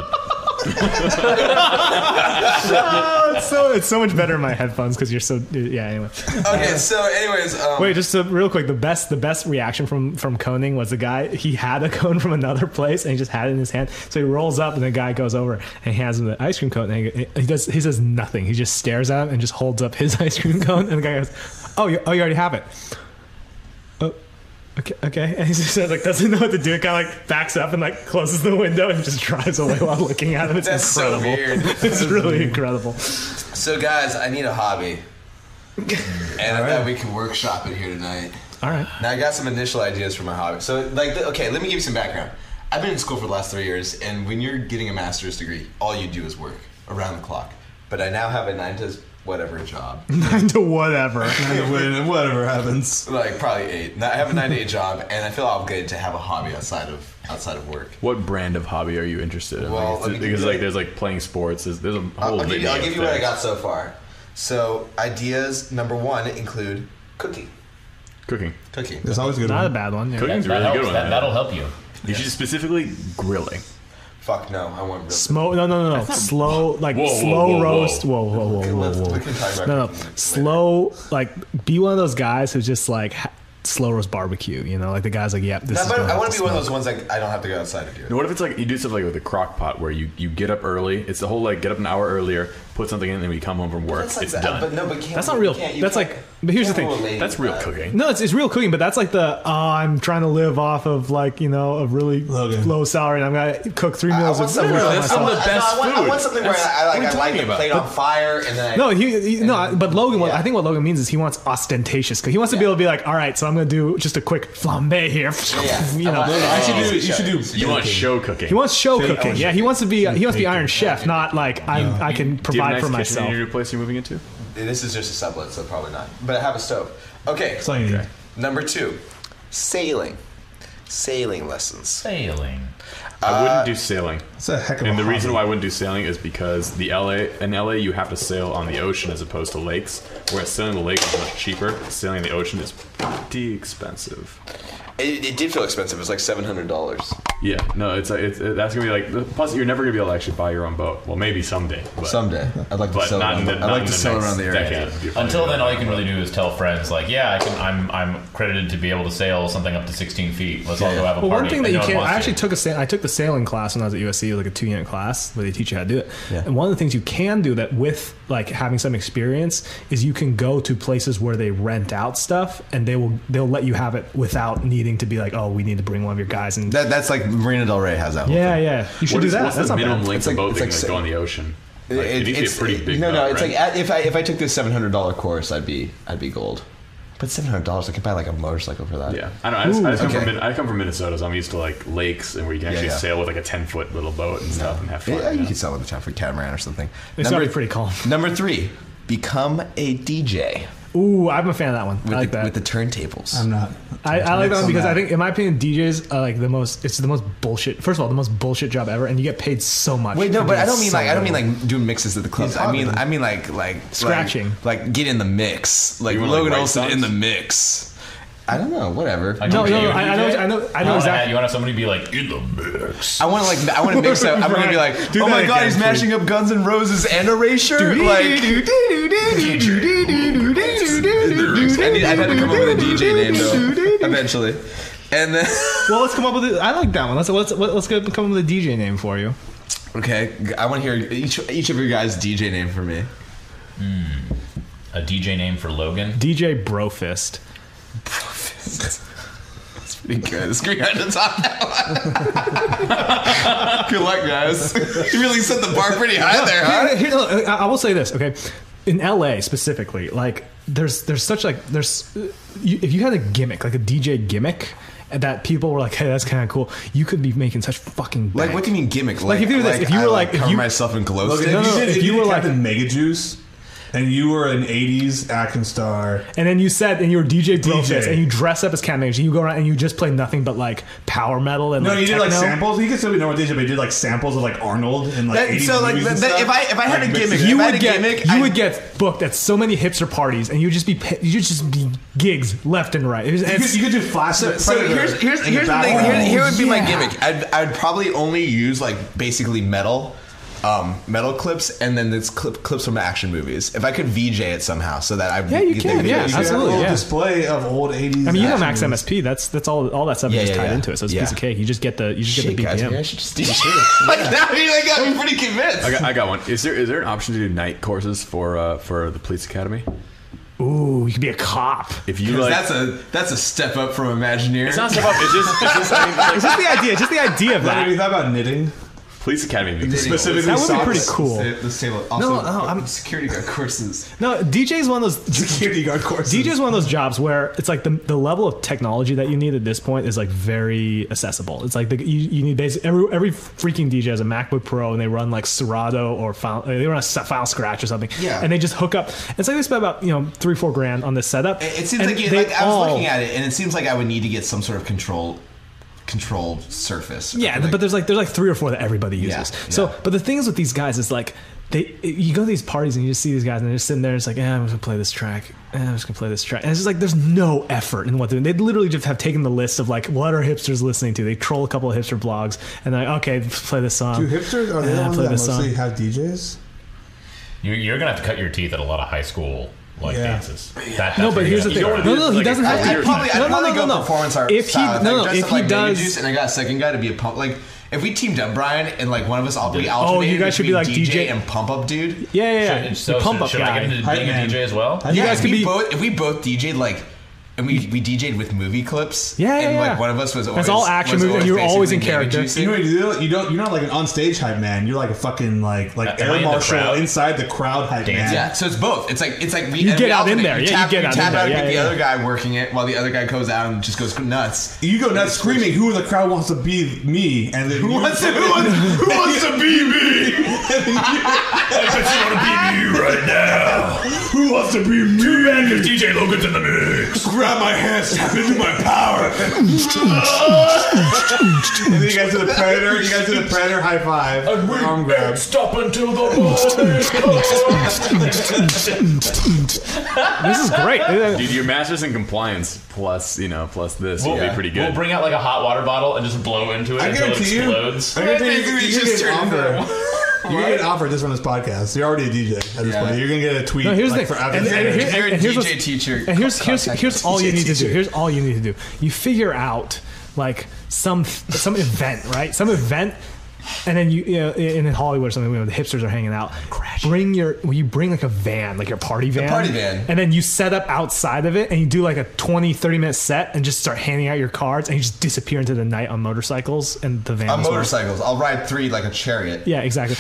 It's so much better in my headphones because you're so anyway. Okay, so anyways, wait, just real quick, the best reaction from coning was the guy. He had a cone from another place and he just had it in his hand. So he rolls up and the guy goes over and hands him the ice cream cone. And he says nothing. He just stares at him and just holds up his ice cream cone. And the guy goes, "Oh, you already have it." Oh. Okay, and he just like doesn't know what to do. It kind of like backs up and like closes the window and just drives away while looking at him. It's That's incredible. So weird. It's really incredible. So guys, I need a hobby, and I bet we can workshop it here tonight. All right. Now I got some initial ideas for my hobby. So let me give you some background. I've been in school for the last 3 years, and when you're getting a master's degree, all you do is work around the clock. But I now have a 9 to whatever job. 9 to whatever. Whatever happens. Like probably 8. I have a 9 to 8 job, and I feel obligated to have a hobby outside of work. What brand of hobby are you interested in? Well, because there's like playing sports. There's a whole. I'll give you what I got so far. So ideas number 1 include cooking. Cooking. That's always a good. Not one. a bad one. Yeah. Cooking's a really good one. That'll help you. You should specifically grilling. Fuck no, I want Smoke? No. Slow, like slow roast. Whoa. We can talk about No. cooking Slow, like be one of those guys who's just like slow roast barbecue. You know, like the guys like, yep. This is I want to be one of those ones like I don't have to go outside to do it. Now, what if it's like you do something like with a crock pot where you get up early? It's the whole like get up an hour earlier, put something in, and when you come home from work, it's done. That's not real. That's like. But here's the thing. That's real cooking. No, it's real cooking, but that's like I'm trying to live off of like a really low salary, and I'm gonna cook 3 meals. That's some of the best food. I want something where I light the plate on fire, and then but Logan. I think what Logan means is he wants ostentatious cooking. He wants to be able to be like, all right, so I'm gonna do just a quick flambe here. You should do. You want show cooking. He wants show cooking. Yeah, he wants to be Iron Chef, not like I can provide for myself. Do you have a nice kitchen in your place you're moving into? This is just a sublet, so probably not. But I have a stove. Okay. Number 2, sailing. Sailing lessons. Sailing. I wouldn't do sailing. It's a heck of a And the hobby. reason why I wouldn't do sailing is because in LA you have to sail on the ocean as opposed to lakes, whereas sailing the lake is much cheaper. Sailing the ocean is pretty expensive. It did feel expensive. It was like $700. Yeah, no, that's gonna be like. Plus, you're never gonna be able to actually buy your own boat. Well, maybe someday. But, Someday, I'd like to but sail not around. in the, I'd not like in to the sail next around the area. decade. Until then, all you can really do is tell friends, like, yeah, I'm credited to be able to sail something up to 16 feet. Let's all go have a party. Well, one thing that And you no one can't. wants I actually to. I took the sailing class when I was at USC. It was like a 2-unit class where they teach you how to do it. Yeah. And one of the things you can do that with like having some experience is you can go to places where they rent out stuff, and they'll let you have it without needing to be like, oh, we need to bring one of your guys. And That's like Marina Del Rey has that. Whole thing. yeah, you should What do is, that. what's That's the not minimum bad. length of boat it's that like can go in the ocean? Like, it needs to be a pretty big no, boat, it's right? like if I took this $700 course, I'd be gold. But $700, I could buy like a motorcycle for that. Yeah, I don't know. okay. I come from Minnesota, so I'm used to like lakes and where you can actually sail with like a 10-foot little boat and stuff and have fun. Yeah, you could sell with a 10-foot catamaran or something. It's gotta be pretty calm. Number 3, become a DJ. Ooh, I'm a fan of that one. With I like that. With the turntables. I'm not. I like that one I'm because not. I think, in my opinion, DJs are like the most bullshit. First of all, the most bullshit job ever, and you get paid so much. Wait, no, for but doing I don't mean so like little. doing mixes at the clubs. I mean like Scratching. like get in the mix. Like You wanna, like, Logan write Olson songs? in the mix. I don't know. Whatever. Like, No, okay, you I know You exactly. want to have somebody be like, in the mix. I want to mix up. I'm gonna be like, Do oh my that god, again, he's mashing up Guns N' Roses and Erasure. I've had to come up with a DJ name though. Eventually, and then Well, let's come up with it. I like that one. Let's come up with a DJ name for you. okay, I want to hear each of your guys' DJ name for me. A DJ name for Logan. DJ Brofist. It's pretty good. It's great to top that one. Good luck, guys. You really set the bar pretty high there, huh? I will say this, okay? In LA specifically, like there's such like if you had a gimmick, like a DJ gimmick, that people were like, hey, that's kind of cool. You could be making such fucking bank. Like, what do you mean gimmick? Like, if you were this- if you were like- if cover you- myself in glow sticks. no, if you were like Mega Juice, and you were an '80s action star, and then you said, and you were DJ Brofist, DJ. and you dress up as Cat Mage, and you go around and you just play nothing but like power metal and no, like you did like techno. samples. You could still be normal DJ, but you did like samples of like Arnold and like That- 80s so, like, movies and that- stuff. if I had a mixed gimmick, it. You If I would had a get gimmick, you I'd- would get booked at so many hipster parties, and you'd just be gigs left and right. You could do flash. So here's the thing. Here would be my gimmick. I'd probably only use like basically metal clips, and then this clips from action movies. If I could VJ it somehow, so that I you can, yeah, You could have a absolutely, little yeah. display of old '80s. I mean, you know action Max movies. MSP. That's all that stuff Yeah, is just yeah, tied yeah. into it. So it's a Yeah. piece of cake. You just get the Shit, BPM. guys, maybe I should just DJ. Like now, you like got me pretty convinced. I got one. Is there an option to do night courses for the police academy? Ooh, you could be a cop. If you like, That's a step up from Imagineer. it's not step up. It's just I mean, like, It's just the idea. Just the idea of Have you that. thought about knitting? police academy. Specifically, That would be socks? pretty cool. This table. Also, I'm security guard courses. No, DJ's one of those. Security guard courses. DJ's one of those jobs where it's like the level of technology that you need at this point is like very accessible. It's like you need basically every freaking DJ has a MacBook Pro and they run like Serato or they run a File Scratch or something. Yeah. And they just hook up. It's like they spend about $3-4 grand on this setup. It seems And like, they I was all- looking at it, and it seems like I would need to get some sort of controlled surface. Yeah, Like- but there's like 3 or 4 that everybody uses. Yeah, So, yeah. but the thing is with these guys is like you go to these parties and you just see these guys and they're just sitting there. And it's like, I'm just gonna play this track. I'm just gonna play this track. And it's just like there's no effort in what they're doing. They literally just have taken the list of like what are hipsters listening to. They troll a couple of hipster blogs and they're like, okay, play this song. Do hipsters are they the ones play that this mostly song. have DJs? You're gonna have to cut your teeth at a lot of high school like Yeah. dances. That's No, where but you're here's the gonna thing. start. No, he doesn't have to. I'd probably go No. performance art. If he style. no, Like, dress if up he like Mega does, Juice, and I got a second guy to be a punk. Like If we teamed up, Brian, and like one of us we alternated you guys should be between like DJ DJ and pump up dude. Yeah. So The pump up should I guy. get into Hype being a man. DJ as well? You guys if could we be. both DJ'd like. And we DJ'd with movie clips. Yeah, and yeah. like one of us was always That's all action was movies, and you're always in basically character. juicing. You know what you do? You're not like an onstage hype man. You're like a fucking like Am I air in the marshal crowd? inside the crowd hype man. Yeah, so it's both. It's like we You and get we out in alternate. there. You Yeah, you tap, get out in tap there. out and Yeah, get the yeah. other guy working it while the other guy goes out and just goes nuts. You go nuts screaming, "Who in the crowd wants to be me?" And then Who wants to be me? Who wants to be me? Too bad if DJ Logan's in the mix. grab my hands, tap into my power. And then you guys do the predator. You guys do the predator high five. Arm grab. Stop until the This is great. Dude, your master's in compliance plus this will be pretty good. We'll bring out like a hot water bottle and just blow into it I until it guarantee you. explodes. I guarantee Basically, you just get turn an into offer. You're gonna get an offer just from this podcast. You're already a DJ at this Yeah. point. You're gonna get a tweet. No, here's like, the for thing. And advertising. You're a here's DJ what's- teacher. And here's all you need to do. teacher. Here's all you need to do. You figure out like some event, right? Some event, and then you know, in Hollywood or something, where the hipsters are hanging out. Bring like a van, like your party van, party van. and then you set up outside of it, and you do like a 20-30 minute set, and just start handing out your cards, and you just disappear into the night on motorcycles, and the van. On as well. motorcycles, I'll ride 3 like a chariot. Yeah, exactly.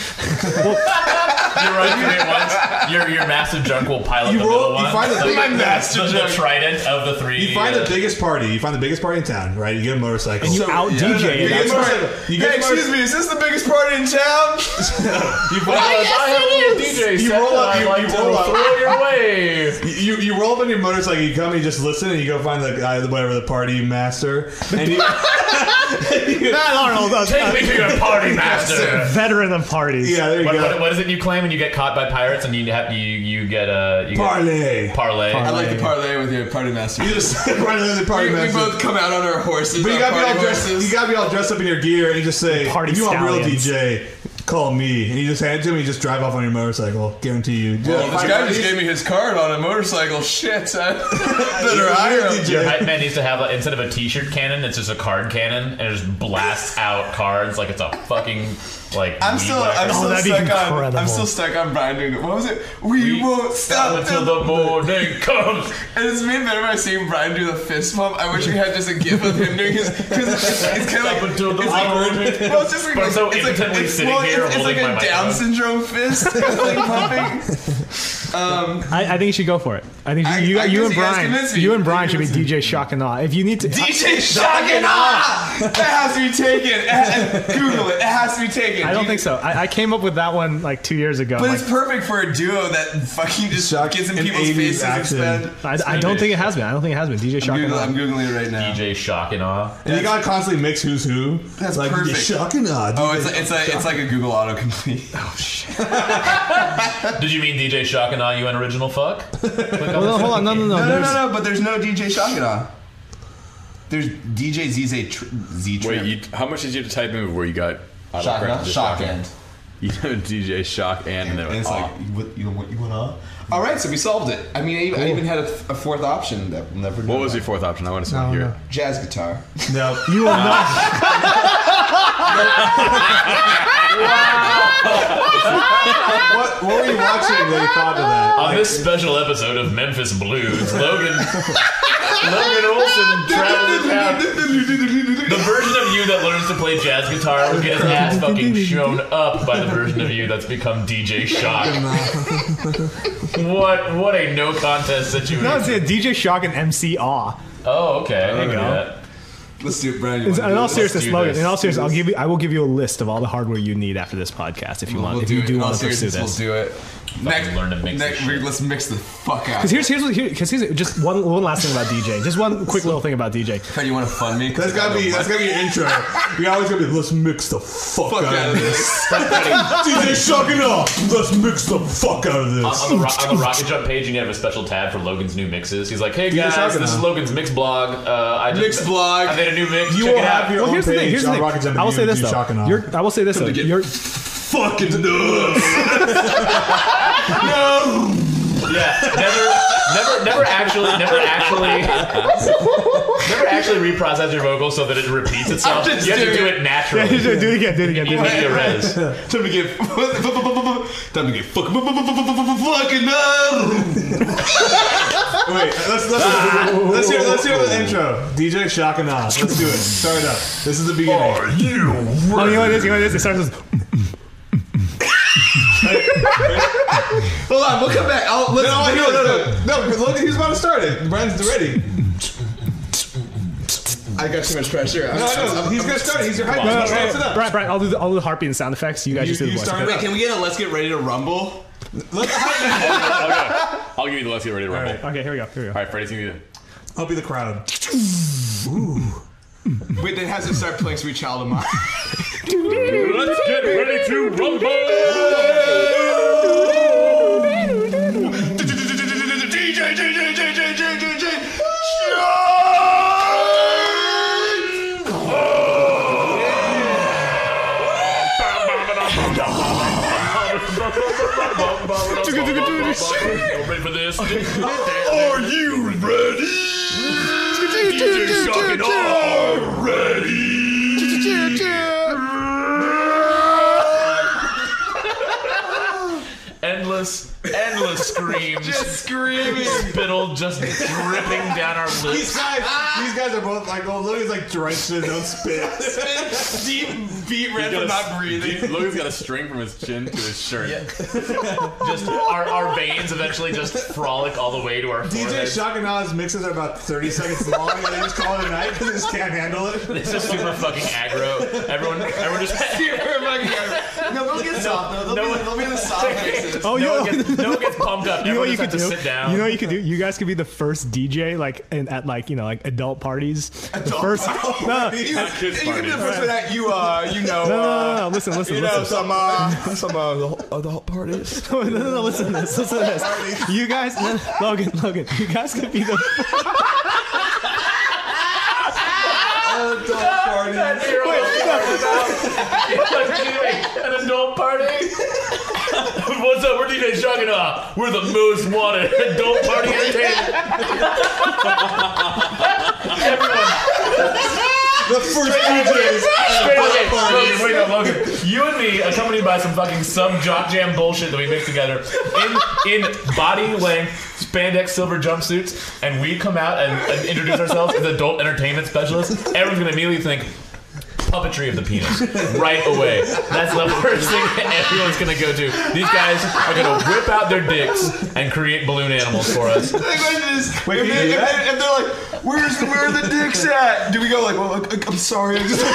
You're right. Once your massive junk will pile up the middle one. You find the The- big, the trident of the three. You find the biggest party. You find the biggest party in town, right? You get a motorcycle. And you out DJ You it. get a That's motorcycle. You get a motorcycle. me, is this the biggest party in town? You I have a little DJ You set roll that up- I'd you- like you to roll up. throw your way. You roll up on your motorcycle. You come and you just listen, and you go find the guy, whatever the party master, and you. Take me to your party master. Veteran of parties. Yeah, there you go. What is it you claim when you get caught by pirates and you get Parlay. parlay? I like to parlay with your party master. You just run into the party We master. both come out on our horses. But you our gotta be party all dressed. horses. You gotta be all dressed up in your gear, and you just say, Party "If you want real stallions. DJ, call me." And you just hand it to him. And you just drive off on your motorcycle. Guarantee you. Well, this guy just gave me his card on a motorcycle. Shit, I better hire him. Your hype man needs to have instead of a t-shirt cannon, it's just a card cannon, and it just blasts out cards like it's a fucking like. I'm weed still whacker. that'd be incredible. I'm still stuck on Brian doing it. What was it? We won't stop until the morning comes. And it's made better by seeing Brian do the fist pump. I wish we had just a gif of him doing his because it's kind of like until the it's like, morning. well, it's just like, But I'm so it's like impotently it's, sitting well, here it's like holding a my Down microphone. syndrome fist like pumping. I think you should go for it. I think I you guess and you guys Brian, convinced me. you and Brian You should be convinced DJ Shock and Awe. If you need to, DJ Shock and Awe! That has to be taken. Google it. It has to be taken. I don't think so. I came up with that one like 2 years ago. But Like, it's perfect for a duo that fucking just Shock gets in and people's 80s faces action. and spend. I don't think it has been. I don't think it has been. DJ Shock and Awe. I'm Googling it right now. DJ Shock and Awe. And you gotta constantly mix who's who. That's like, perfect. Shock and awe. Oh, it's like a Google autocomplete. Did you mean DJ Shock and Awe? You an original fuck? Well, no, hold on. No. No, but there's no DJ Shock and Awe. There's DJ Z Trip. Wait, how much did you type in before you got Shock and Awe? Shock and and. You know, DJ Shock and then And it's Awe. like, you want Awe? All right, so we solved it. I mean, I even had a fourth option that we'll never. What was your fourth option? I want to hear it. Jazz guitar. No. You will not. What were you watching when you thought of that? On this special episode of Memphis Blues, Logan Olson traveled to town. The version of you that learns to play jazz guitar will get his ass fucking shown up by the version of you that's become DJ Shock. What a no contest situation. No, it's a DJ Shock and MC Awe. Oh, okay. I can do go. that. Let's do it, Brian. In all seriousness, do Logan. this. In all seriousness, I will give you a list of all the hardware you need after this podcast if you want. If you do want to pursue this. We'll do it. Next, learn to mix this shit. let's mix the fuck out. Because here's just one last thing about DJ. Just one quick little thing about DJ. How do you want to fund me? That's gotta be your intro. We always gotta be, let's mix the fuck out of this. DJ Shock and Awe, let's mix the fuck out of this. On the Rocket Jump page, you have a special tab for Logan's new mixes. He's like, "Hey Yeah, guys, Shock and this is Awe. Logan's mix blog. I Mix blog. I made a new mix. You Check will it have out." your Well, own here's the thing. page Here's the on thing. Rocket Jump I will and say you this do though. Shock and Awe. I will say this though. You're fucking nuts. Yeah, never actually reprocess your vocals so that it repeats itself. You have to do it naturally. Do it again. Do it again. Media res. Time to get fucking Wait, let's hear the intro. DJ Shock and Awe. Let's do it. Start it up. This is the beginning. Oh, you know what it is? It starts with... Hold on, we'll come back. No, look, he's about to start it. Brian's ready. I got too much pressure. No, he's gonna start it. He's your hype. No. Brian, I'll do the heartbeat and sound effects. You guys just do the voice. Wait, can we get a let's get ready to rumble? I'll give you the let's get ready to rumble. Okay, here we go. All right, Freddie's gonna do it. I'll be the crowd. Wait, then has it start playing Sweet Child of Mine? Let's get ready to rumble! Ready for this? Are you ready? DJ Shock and Awe ready? Endless screams. Just screaming. Spittle just dripping down our lips. These guys are both like, Logan's like drenched in his own spit. Deep beat red for not breathing. Logan's got a string from his chin to his shirt. Just our veins eventually just frolic all the way to our DJ foreheads. Shock and Awe's mixes are about 30 seconds long, and they just call it a night because they just can't handle it. It's just super fucking aggro. Everyone just No, they'll get soft. They'll be the soft mixes. Oh, no one gets pumped up. You know what Everyone you just could has do? to sit down. You know what you could do? You guys could be the first DJ, like, at like, you know, like adult parties. The first. No, You can be the first one that no. Listen. some adult parties. No, listen to this. You guys, Logan, you guys could be the. Adult party. An adult party? What's up? We're DJ Shock and Awe. We're the most wanted adult party entertainment. Everyone. The first DJs. Wait, Logan. You and me, accompanied by some fucking Jock Jam bullshit that we mixed together in body length spandex silver jumpsuits, and we come out and introduce ourselves as adult entertainment specialists. Everyone's gonna immediately think puppetry of the penis right away. That's the first thing everyone's gonna go to. These guys are gonna whip out their dicks and create balloon animals for us. The question is, if they're like, where are the dicks at? Do we go like, well, I'm sorry, I'm just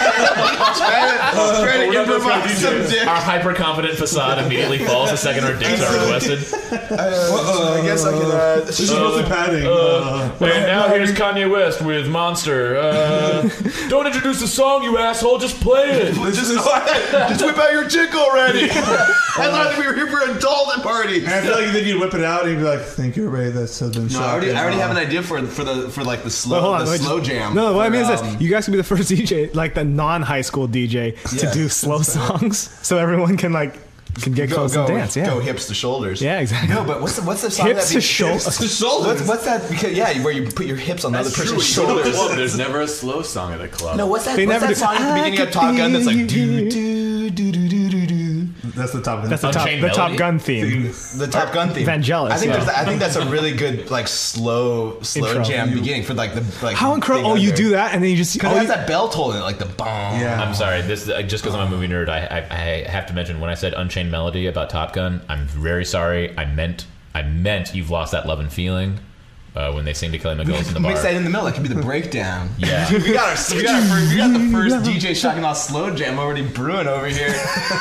trying to improvise some dicks. Our hyper-confident facade immediately falls the second our dicks are requested. I guess I can. This is mostly padding. And now here's Kanye West with Monster. Don't introduce the song, you asshole. Just play it. Just whip out your dick already. I thought we were here for adult party. And I feel like then you'd whip it out and you'd be like, thank you, everybody that's been No, I already have an idea for the slow jam. No, what I mean is this: you guys could be the first DJ, like the non-high school DJ, to do slow songs, so everyone can get close and dance. Yeah, go hips to shoulders. Yeah, exactly. No, but what's the song Hips that to shoulders. What's that? Because where you put your hips on the other person's shoulders. There's never a slow song at a club. No, what's that? They What's never that do- song at the beginning of Top Gun that's like do do do do do do do. That's the Top Gun. That's the Unchained Top Melody? Gun theme. The Top Gun theme. Vangelis, I think that's a really good slow Intro. jam beginning for How incredible! Oh, you do that, and then you just Because it has that bell toll in it, like the bomb. Yeah. I'm sorry. This just because I'm a movie nerd, I have to mention when I said Unchained Melody about Top Gun, I'm very sorry. I meant You've Lost That Love and Feeling. When they sing to Kelly McGillis in the bar. Mix that in the middle. That could be the breakdown. Yeah. we got the first DJ Shock and Awe slow jam already brewing over here.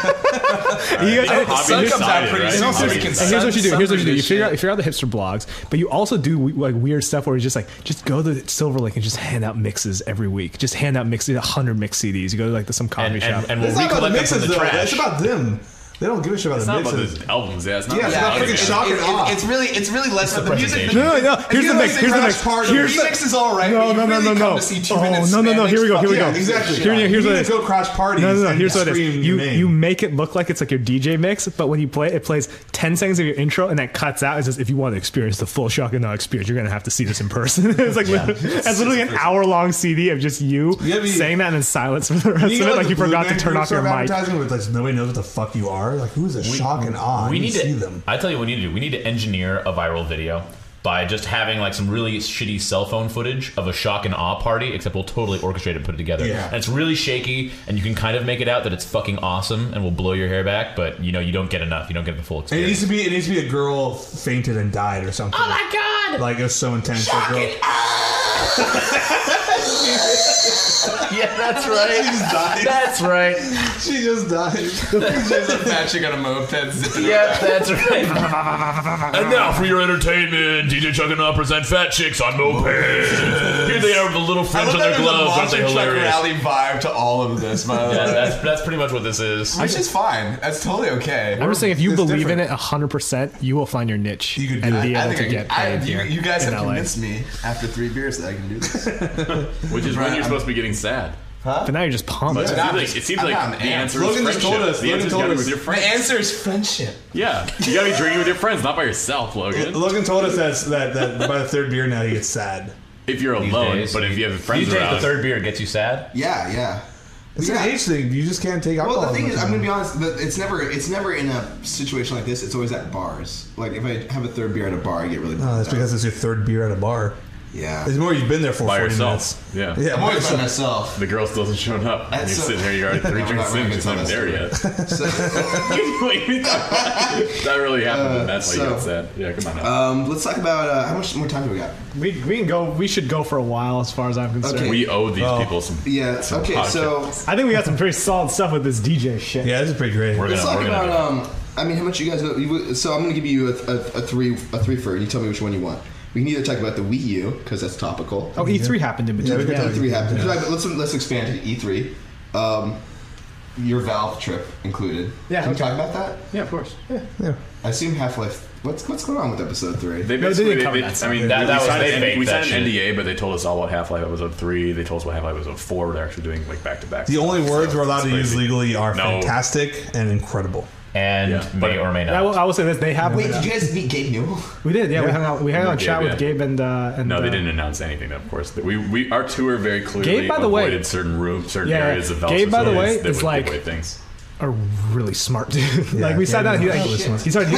The sun comes out pretty soon. So we can And here's what you do. You figure out the hipster blogs, but you also do like weird stuff where it's just go to Silver Lake and just hand out mixes every week. Just hand out mixes, 100 mix CDs. You go to some coffee shop. And we'll It's not about the recollect them from mixes, the though. trash. It's about them. They don't give a shit about It's the not about mixes. the albums. Yeah, it's not. Yeah, it's about not the freaking audio. shock and awe. It's really less about the music. presentation. No. Here's the mix. Here's the mix. Here's The remix is all right. No. but you really come to see 2 minutes. No. Here we go. Yeah, exactly. Here's you what need it to is. go crash parties. No. and Here's what it scream is. your name. You make it look like it's like your DJ mix, but when you play it plays 10 seconds of your intro and that cuts out. It says, if you want to experience the full Shock and Awe experience, you're gonna have to see this in person. It's like that's literally an hour-long CD of just you Yeah, but saying that and then silence for the rest of You it, know, like you the forgot Blue to turn Man off your Group mic. advertising with like nobody knows what the fuck you are. Like who's a shock and awe? We You need see to. them. I tell you what we need to do. We need to engineer a viral video by just having like some really shitty cell phone footage of a shock and awe party, except we'll totally orchestrate it and put it together. Yeah. And it's really shaky, and you can kind of make it out that it's fucking awesome and will blow your hair back, but you know you don't get enough. You don't get the full And experience. it needs to be a girl fainted and died or something. Oh my god! Like it was so intense. That girl, Yeah, that's right. died. That's right. She just died. There's a fat chick on a moped zipping Yeah, that's right. And now for your entertainment, DJ Chuck and I present Fat Chicks on Mopeds. Here they are with the little I fringe love on that their there's a gloves. Aren't Monster they Truck hilarious? Rally vibe to all of this, by the Yeah, way. that's pretty much what this is. Which is fine. That's totally okay. I'm just saying, if you It's believe in different. it 100%, you will find your niche You could do and that. be I able think to get paid here you guys in have LA. convinced me after 3 beers that I can do this. Which is when you're supposed to be getting sad. But now you're just pumped. But Yeah. it seems like I'm the amped. answer Logan is just friendship. told us- The Logan answer's told gotta be us- with your The friends. answer is friendship. Yeah, you gotta be drinking with your friends, not by yourself, Logan. Logan told us that by the third beer now he gets sad. If you're These alone, days. but if you have friends These days, around, the third beer gets you sad. Yeah. It's an age thing. You just can't take alcohol. Well, the thing much is, I'm gonna anymore. be honest. It's never in a situation like this. It's always at bars. Like if I have a third beer at a bar, I get really. No, that's because it's your third beer at a bar. Yeah. It's more you've been there for by 40 yourself. minutes. Yeah. Yeah, I'm always by myself. The girl still hasn't shown up. And you're That's so- sitting here, you're already 3 I'm drinks not in, gonna she's tell not that there yet. So, That really happened, and that's why you so- got sad. Yeah, come on now. let's talk about how much more time do we got? We can go. We should go for a while, as far as I'm concerned. Okay. We owe these people some. Yeah. some Okay. So podcasts. I think we got some pretty solid stuff with this DJ shit. Yeah, this is pretty great. We're let's gonna, talk we're gonna. about. I mean, how much you guys know? So I'm gonna give you a three for, and you tell me which one you want. We can either talk about the Wii U because that's topical. Oh, E3 happened in between. we could talk E3 happened. Let's expand to E3. Your Valve trip included. Yeah, Can we okay. talk about that? Yeah, of course. Yeah. I assume Half-Life. What's going on with episode 3? They No, they basically, didn't cover that I stuff. mean, That we was- signed, they faked we that signed an shit. NDA, but they told us all about Half-Life Episode 3. They told us what Half-Life Episode 4. They're actually doing like back-to-back. The only words we're allowed to use crazy. legally are No. fantastic and incredible. And Yeah, may but- or may I will, not. I will say this: they have. Wait, did you guys meet Gabe Newell? We did. Yeah, we hung out. We hung out and Gabe, chat with yeah. Gabe and. No, they didn't announce anything. Of course, we our tour very clearly Gabe, by the way- avoided certain rooms, certain Yeah, areas of Valve Gabe, by the way, facilities that is would like- give away things. A really smart dude. like we sat Gabe down. He, is like, really smart. he started.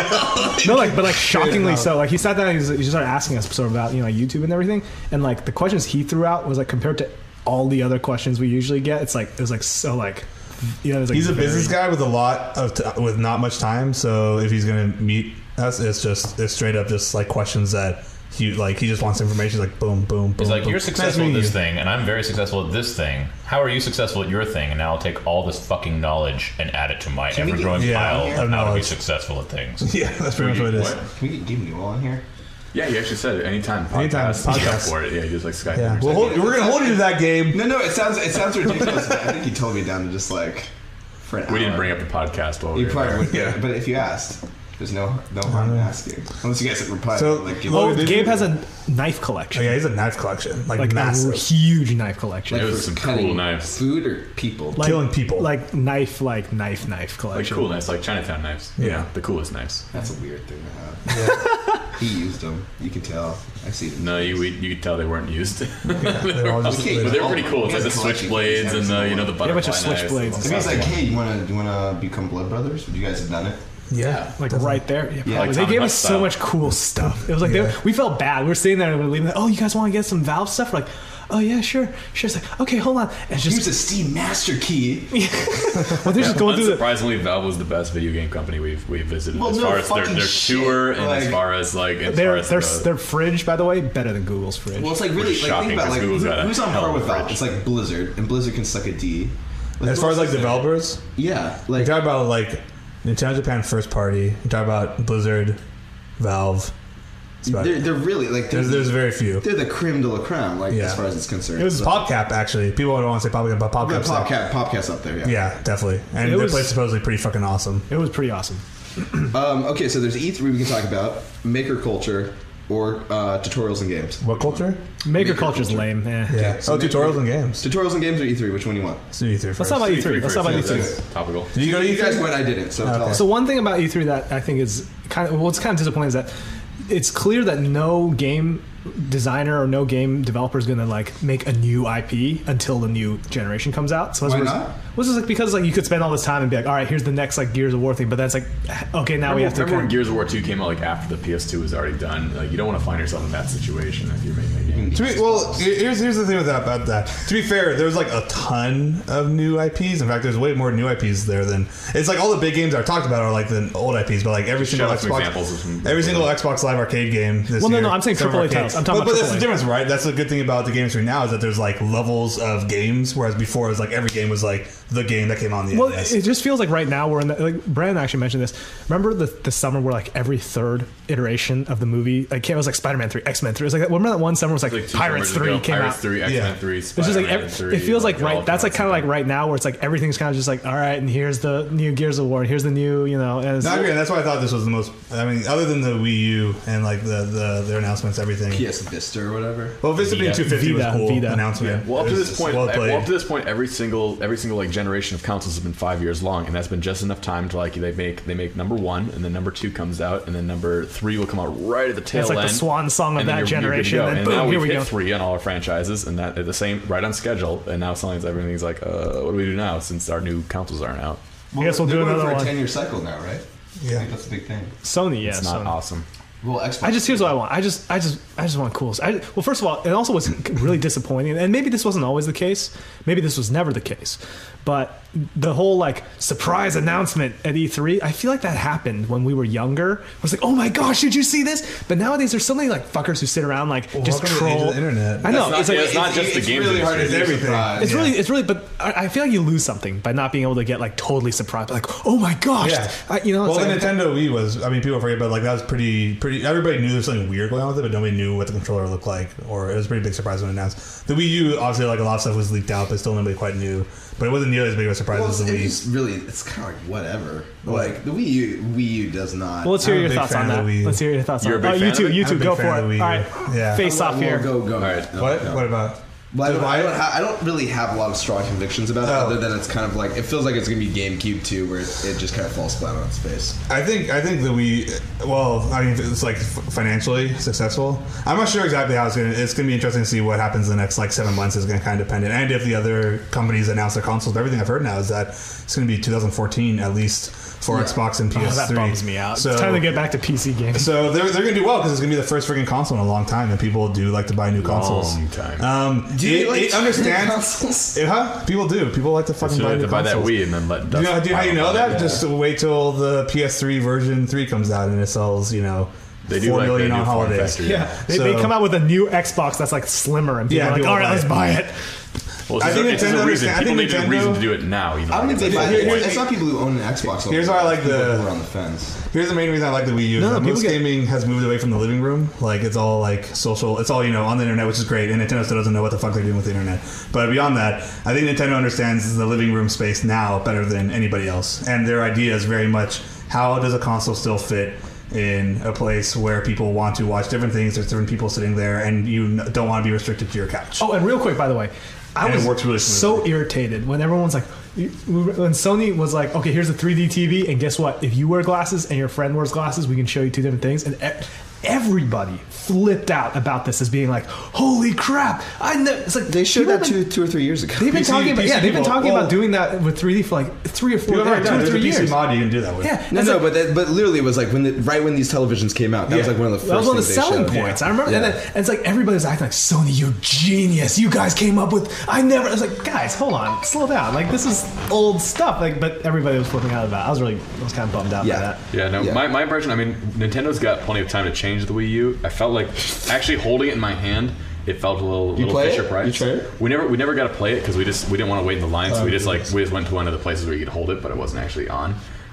No, like, but like shockingly so. Like he sat down. He just started asking us sort of about like YouTube and everything. And like the questions he threw out was like compared to all the other questions we usually get. It's like it was like so like. It was, like, He's a very- business guy with a lot of with not much time. So if he's gonna meet us, it's straight up just like questions that he just wants information. Like boom, boom, boom. It's like boom. you're Nice successful at meeting this you. thing, and I'm very successful at this thing. How are you successful at your thing? And now I'll take all this fucking knowledge and add it to my Can we get- ever-growing Yeah, pile of of how to be knowledge. successful at things. Yeah, that's pretty much what it is. What? Can we get Gabe Newell on here? Yeah, he actually said it. Anytime. Anytime, Podcast. He's up podcast. for it. Yeah, he just like Skype. Yeah, members. we're gonna hold you to that, Gabe. No, it sounds ridiculous. I think he told me down to just like for an hour. We didn't bring up the podcast while we You were probably there. would, yeah. But if you asked, there's no harm in asking. Unless you guys had replied. So, like, give Logan, Oh, did Gabe you- has a knife collection. Oh, yeah, he's a knife collection, like a massive. huge knife collection. It was some cutting cool knives. Food or people? Like, killing people. Like knife Like collection. cool knives, like Chinatown knives. Yeah. The coolest knives. That's a weird thing to have. He used them. You can tell. I see them. No, you could tell they weren't used. They're all just- Okay, But they're all- pretty cool. It's like the he has a collection. switchblades and the Every the single Yeah, a bunch butterfly of switchblades knives. If he's like, hey, you wanna become blood brothers? Would you guys have done it? yeah, Like right there. Yeah, Yeah, probably. like They Tommy gave Buck us so style. much cool stuff. It was like Yeah. we felt bad. We were sitting there and we were leaving. Like, oh, you guys want to get some Valve stuff? We're like, oh yeah, sure. It's like, okay, hold on. And it's Here's just a Steam Master Key. well, they're just going through the. Unsurprisingly, Valve was the best video game company we've visited Well, as no far as their fucking tour shit, and as like- far as Their fridge, by the way, better than Google's fridge. Well, it's like really Which is like shocking, think about 'cause like Google's got a who's on hell par of a with Valve. fridge. It's like Blizzard, and Blizzard can suck a D. Like, as far as who like else is there? They're really like There's very few. They're the creme de la creme, like Yeah. as far as it's concerned. It was PopCap actually. People don't want to say PopCap, but PopCap. Popcat's up there. Yeah, definitely. And their place is supposedly pretty fucking awesome. It was pretty awesome. Okay, so there's E3 we can talk about, maker culture, or tutorials and games. What culture? Maker culture's lame. Yeah. Tutorials and games. Tutorials and games or E3? Which one do you want? Let's do E3 first. Let's talk about E3. Let's talk about E3. That's topical. Did you go to E3? You guys went, I didn't. So tell us. So one thing about E3 that I think is what's kind of disappointing is that it's clear that no game designer or no game developer is going to like make a new IP until the new generation comes out. So Why not? Well, it's just like because like you could spend all this time and be like, all right, here's the next like Gears of War thing, but that's like, okay, now we have to. Remember when Gears of War 2 came out like after the PS2 was already done? Like you don't want to find yourself in that situation if you're making a game. Here's the thing about that. To be fair, there's like a ton of new IPs. In fact, there's way more new IPs there than it's like all the big games I talked about are like the old IPs, but like every single Xbox Live Arcade game. This year, I'm saying AAA titles. I'm talking about that's AAA. the difference, right? That's the good thing about the games right now is that there's like levels of games, whereas before it was like every game was like the game that came on the Well, NES. it just feels like right now we're in the, like Brandon actually mentioned this. Remember the summer where like every third iteration of the movie like it was like Spider-Man 3, X-Men 3. It was like remember that one summer was like, Like 2 Pirates summers 3 ago, came Pirates out. 3, X-Men 3, It's just like Spider-Man 3. it feels like all right. That's like kind of like constantly. right now where it's like everything's kind of just like all right, and here's the new Gears of War, and here's the new And it's, No, I agree. And that's why I thought this was the most. I mean, other than the Wii U and like their announcements, everything. PS Vista or whatever. Well, Vista being 250 was cool Vita. announcement. Well, up to this point, well played. every single like generation of consoles has been 5 years long, and that's been just enough time to like they make number 1, and then number 2 comes out, and then number 3 will come out right at the tail it's like end. the swan song of and then that you're good to generation. go. And And boom, now here we've we hit go. 3 on all our franchises, and that at the same right on schedule. And now everything's like, what do we do now since our new consoles aren't out? I guess we'll do another for one. a 10-year cycle now, right? I think that's a big thing. Sony, yeah, It's not Sony. awesome. Well, Xbox. Here's what I want. I just want cool. Well, first of all, it also was really disappointing, and maybe this wasn't always the case. Maybe this was never the case. But the whole like surprise announcement at E3, I feel like that happened when we were younger. It was like, oh my gosh, did you see this? But nowadays, there's so many like fuckers who sit around like just welcome to the age troll of the internet. I know. It's It's not just the games really hard to industry. do everything. surprise. It's really, but I feel like you lose something by not being able to get like totally surprised. Like, oh my gosh, Yeah. it's Well, the like, Nintendo Wii was. I mean, people forget, but like that was pretty. Everybody knew there was something weird going on with it, but nobody knew what the controller looked like, or it was a pretty big surprise when it announced. The Wii U, obviously, like a lot of stuff was leaked out, but still nobody quite knew. But it wasn't nearly as big of a surprise Well, as the Wii. it's kind of like whatever. Like the Wii U does not. Well, let's hear I'm a your big thoughts fan on of that. the Wii U. Let's hear your thoughts You're on a that. big You fan two, of it? you I'm a two, big go for fan it. of All the Wii U. right, Yeah. face off here. Go. All right. No, What? no. What about? Well, I don't really have a lot of strong convictions about it, Oh. other than it's kind of like it feels like it's gonna be GameCube 2, where it just kind of falls flat on its face. I think the Wii. Well, I mean, it's like financially successful. I'm not sure exactly how it's going to. It's going to be interesting to see what happens in the next like 7 months. Is going to kind of depend, and if the other companies announce their consoles. Everything I've heard now is that it's going to be 2014 at least for Xbox and PS3. Oh, that bums me out. So, It's time to get back to PC games. So they're going to do well because it's going to be the first freaking console in a long time, and people do like to buy new consoles. Long time. It understands. consoles? People do. People like to fucking So you buy have new to buy that consoles. Wii and then let. Do you know how you know that? Yeah. Just wait till the PS3 version 3 comes out and it sells, They do 4 like million they on do form holidays. factor, Yeah, they come out with a new Xbox that's like slimmer, and people Yeah, are like, people all right, buy let's it. buy it. Well, I think it's a Nintendo reason. understand- I People think need a reason Nintendo- to do it now. I don't think they buy Here- it. It's not people who own an Xbox. Here's why I like people the- who are on the fence. Here's the main reason I like the Wii U. No, No, people most get- gaming has moved away from the living room. Like it's all like social. It's all on the internet, which is great. And Nintendo still doesn't know what the fuck they're doing with the internet. But beyond that, I think Nintendo understands the living room space now better than anybody else. And their idea is very much how does a console still fit in a place where people want to watch different things. There's different people sitting there, and you don't want to be restricted to your couch. Oh, and real quick, by the way, I And it was works really so smoothly. irritated when everyone's like, when Sony was like, okay, here's a 3D TV, and guess what? If you wear glasses and your friend wears glasses, we can show you two different things. And everybody flipped out about this as being like, holy crap! It's like They showed people that have been- 2 or 3 years ago. They've been PC talking about people- they've been talking well- about doing that with 3D for like 3 or 4 People have years, 2 done. or There's a 3 PC years. mod you can do that with. Yeah, No, it's no, like- but literally it was like when these televisions came out. That was Yeah. like one of the first. that was one of the things they selling showed. points. I remember, Yeah. and it's like everybody was acting like, Sony, you're genius. You guys came up with. I was like, guys, hold on, slow down. Like this is old stuff. Like, but everybody was flipping out about it. I was kind of bummed out by Yeah. that. Yeah, no, Yeah. My impression, I mean, Nintendo's got plenty of time to change the Wii U. I felt like actually holding it in my hand, it felt a little play Fisher it? Price. You tried it? We never got to play it because we didn't want to wait in the line, so we just went to one of the places where you could hold it, but it wasn't actually on.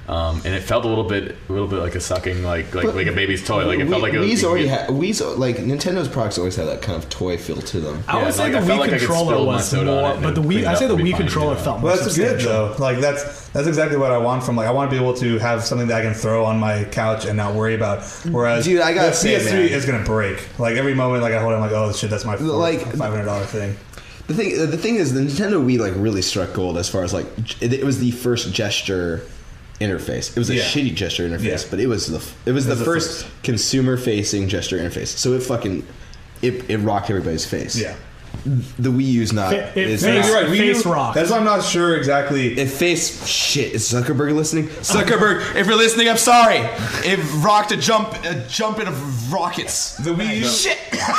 and it felt a little bit like a sucking like a baby's toy. Like it felt like Wii's already had like Nintendo's products always had that kind of toy feel to them. I would say the Wii controller was more, but the Wii. I say the Wii controller felt more. Well, that's good substantial. though. Like that's exactly what I want from I want to be able to have something that I can throw on my couch and not worry about. Whereas Dude, I gotta the say, PS3 man. is gonna break. Like every moment, like I hold it, I'm like, oh shit, that's my $500 thing. The thing is, the Nintendo Wii like really struck gold as far as like it was the first gesture interface. It was a shitty gesture interface, but it was the first consumer facing gesture interface. So it rocked everybody's face. Yeah. The Wii U's not. You're right. Face rock. That's why I'm not sure exactly. It face shit. Is Zuckerberg listening? Zuckerberg, if you're listening, I'm sorry. It rocked a jumping of rockets. The Wii U. Shit.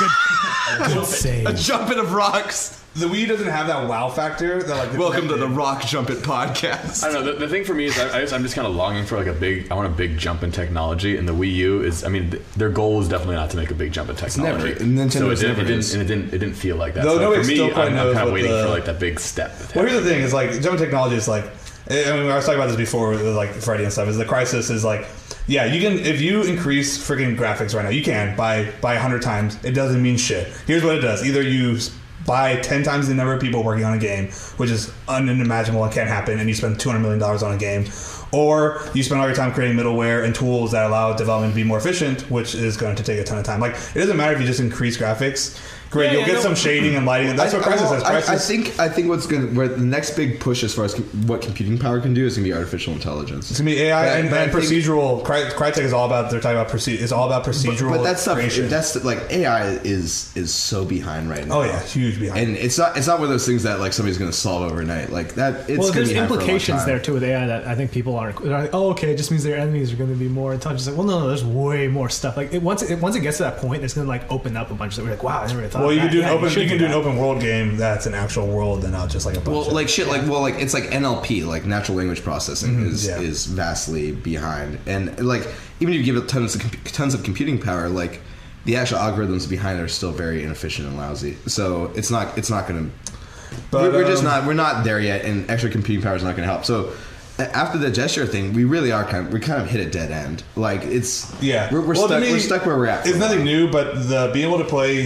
Good save. A jumping of rocks. The Wii doesn't have that wow factor. That like Welcome to the Rock Jump It podcast. I don't know. The thing for me is I'm just kind of longing for like I want a big jump in technology, and the Wii U is. I mean, their goal is definitely not to make a big jump in technology. Nintendo's so never it didn't feel like that. Though So nobody for me, still quite I'm knows kind of what waiting the- for like that big step. Well, here's the thing: is like jumping technology is like. I mean, I was talking about this before with like Freddy and stuff. Is the crisis is like, yeah, you can if you increase freaking graphics right now, you can by 100 times. It doesn't mean shit. Here's what it does: either you buy 10 times the number of people working on a game, which is unimaginable and can't happen, and you spend $200 million on a game, or you spend all your time creating middleware and tools that allow development to be more efficient, which is going to take a ton of time. Like, it doesn't matter if you just increase graphics. Great, you'll get some shading and lighting. And that's what Crysis has. I think where the next big push as far as what computing power can do is going to be artificial intelligence. It's gonna be AI and But I think- procedural. Crytek is all about. They're talking about It's all about procedural. But that stuff, creation. that's like AI is so behind right now. Oh yeah, huge behind. And it's not one of those things that like somebody's going to solve overnight. Like that, it's Well, going there's to be implications there there. too with AI that I think people are like, oh, okay, it just means their enemies are going to be more intelligent. It's like, well, no, there's way more stuff. Like once it gets to that point, it's going to like open up a bunch that we're like, wow, I never really thought. Well, of you that. can do Yeah, you should can do an that. open world game that's an actual world and not just like a bunch. Well, of like shit, like it's like NLP, like natural language processing, yeah. is vastly behind, and like even if you give it tons of computing power, like the actual algorithms behind it are still very inefficient and lousy. So it's not going to. But, We're not there yet, and extra computing power is not going to help. So after the gesture thing, we really are kind of hit a dead end. Like it's we're Well, to stuck. me, We're stuck where we're at. It's nothing new, but the being able to play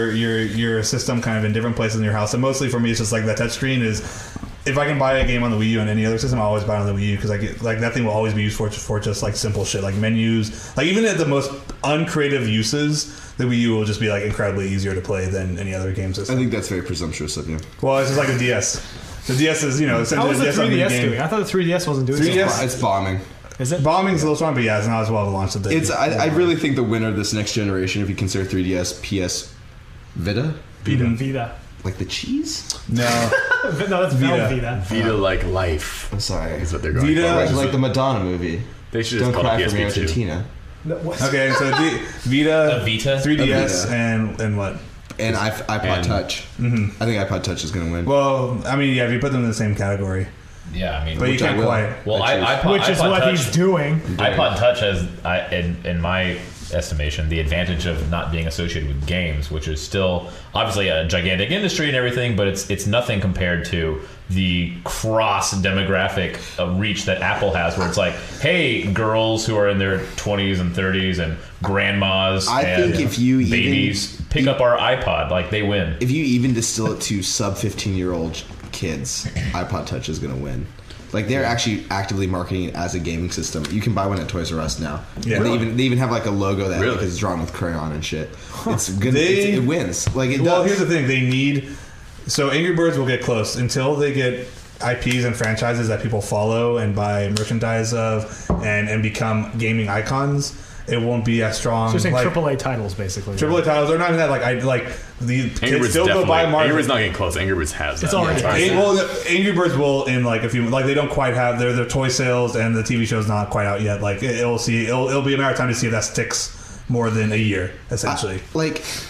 your system kind of in different places in your house, and mostly for me, it's just like that touchscreen is. If I can buy a game on the Wii U and any other system, I always buy it on the Wii U because like that thing will always be used for just like simple shit like menus. Like even at the most uncreative uses, the Wii U will just be like incredibly easier to play than any other game system. I think that's very presumptuous of you. Well, it's just like the DS. The DS is How essentially was the DS on the 3DS game. doing? I thought the 3DS wasn't doing 3DS? so It's bombing. Is it? Bombing's a little strong, but yeah, it's not as well launched as It's. I really think the winner of this next generation, if you consider 3DS, PS Vita, Vita. like the cheese. No, No, that's Velveeta. Vita like life I'm sorry. is what they're going Vita- for. Like the Madonna movie. They should just Don't call cry it for me, PSP2. Argentina. No, what? okay, so Vita, A Vita? 3DS, A Vita. and what? And iPod And- Touch. I think iPod Touch is going to win. Well, I mean, yeah, if you put them in the same category, Yeah, I mean, but you Which I can't will. quite. well, iPod, Which is iPod what Touch, he's doing. iPod Touch has, in my estimation, the advantage of not being associated with games, which is still obviously a gigantic industry and everything, but it's nothing compared to the cross demographic reach that Apple has, where it's like, hey, girls who are in their 20s and 30s and grandmas I and think if you even- babies pick up our iPod, like they win. If you even distill it to sub 15-year-old kids, iPod Touch is going to win. Like they're actually actively marketing it as a gaming system. You can buy one at Toys R Us now. Yeah. And they even have like a logo that Really? like, is drawn with crayon and shit. It's good. They- it wins. Like it Well, does. here's the thing: they need. So Angry Birds will get close until they get IPs and franchises that people follow and buy merchandise of and become gaming icons. It won't be as strong. So you're saying like, AAA titles, basically. AAA titles are not even that. Like the Angry kids Birds still go definitely. buy Mario. Angry Birds not getting close. Angry Birds has that. It's already Yeah, has. Well, Angry Birds will in like a few. Like they don't quite have their toy sales and the TV show's not quite out yet. Like it'll be a matter of time to see if that sticks more than a year, essentially. like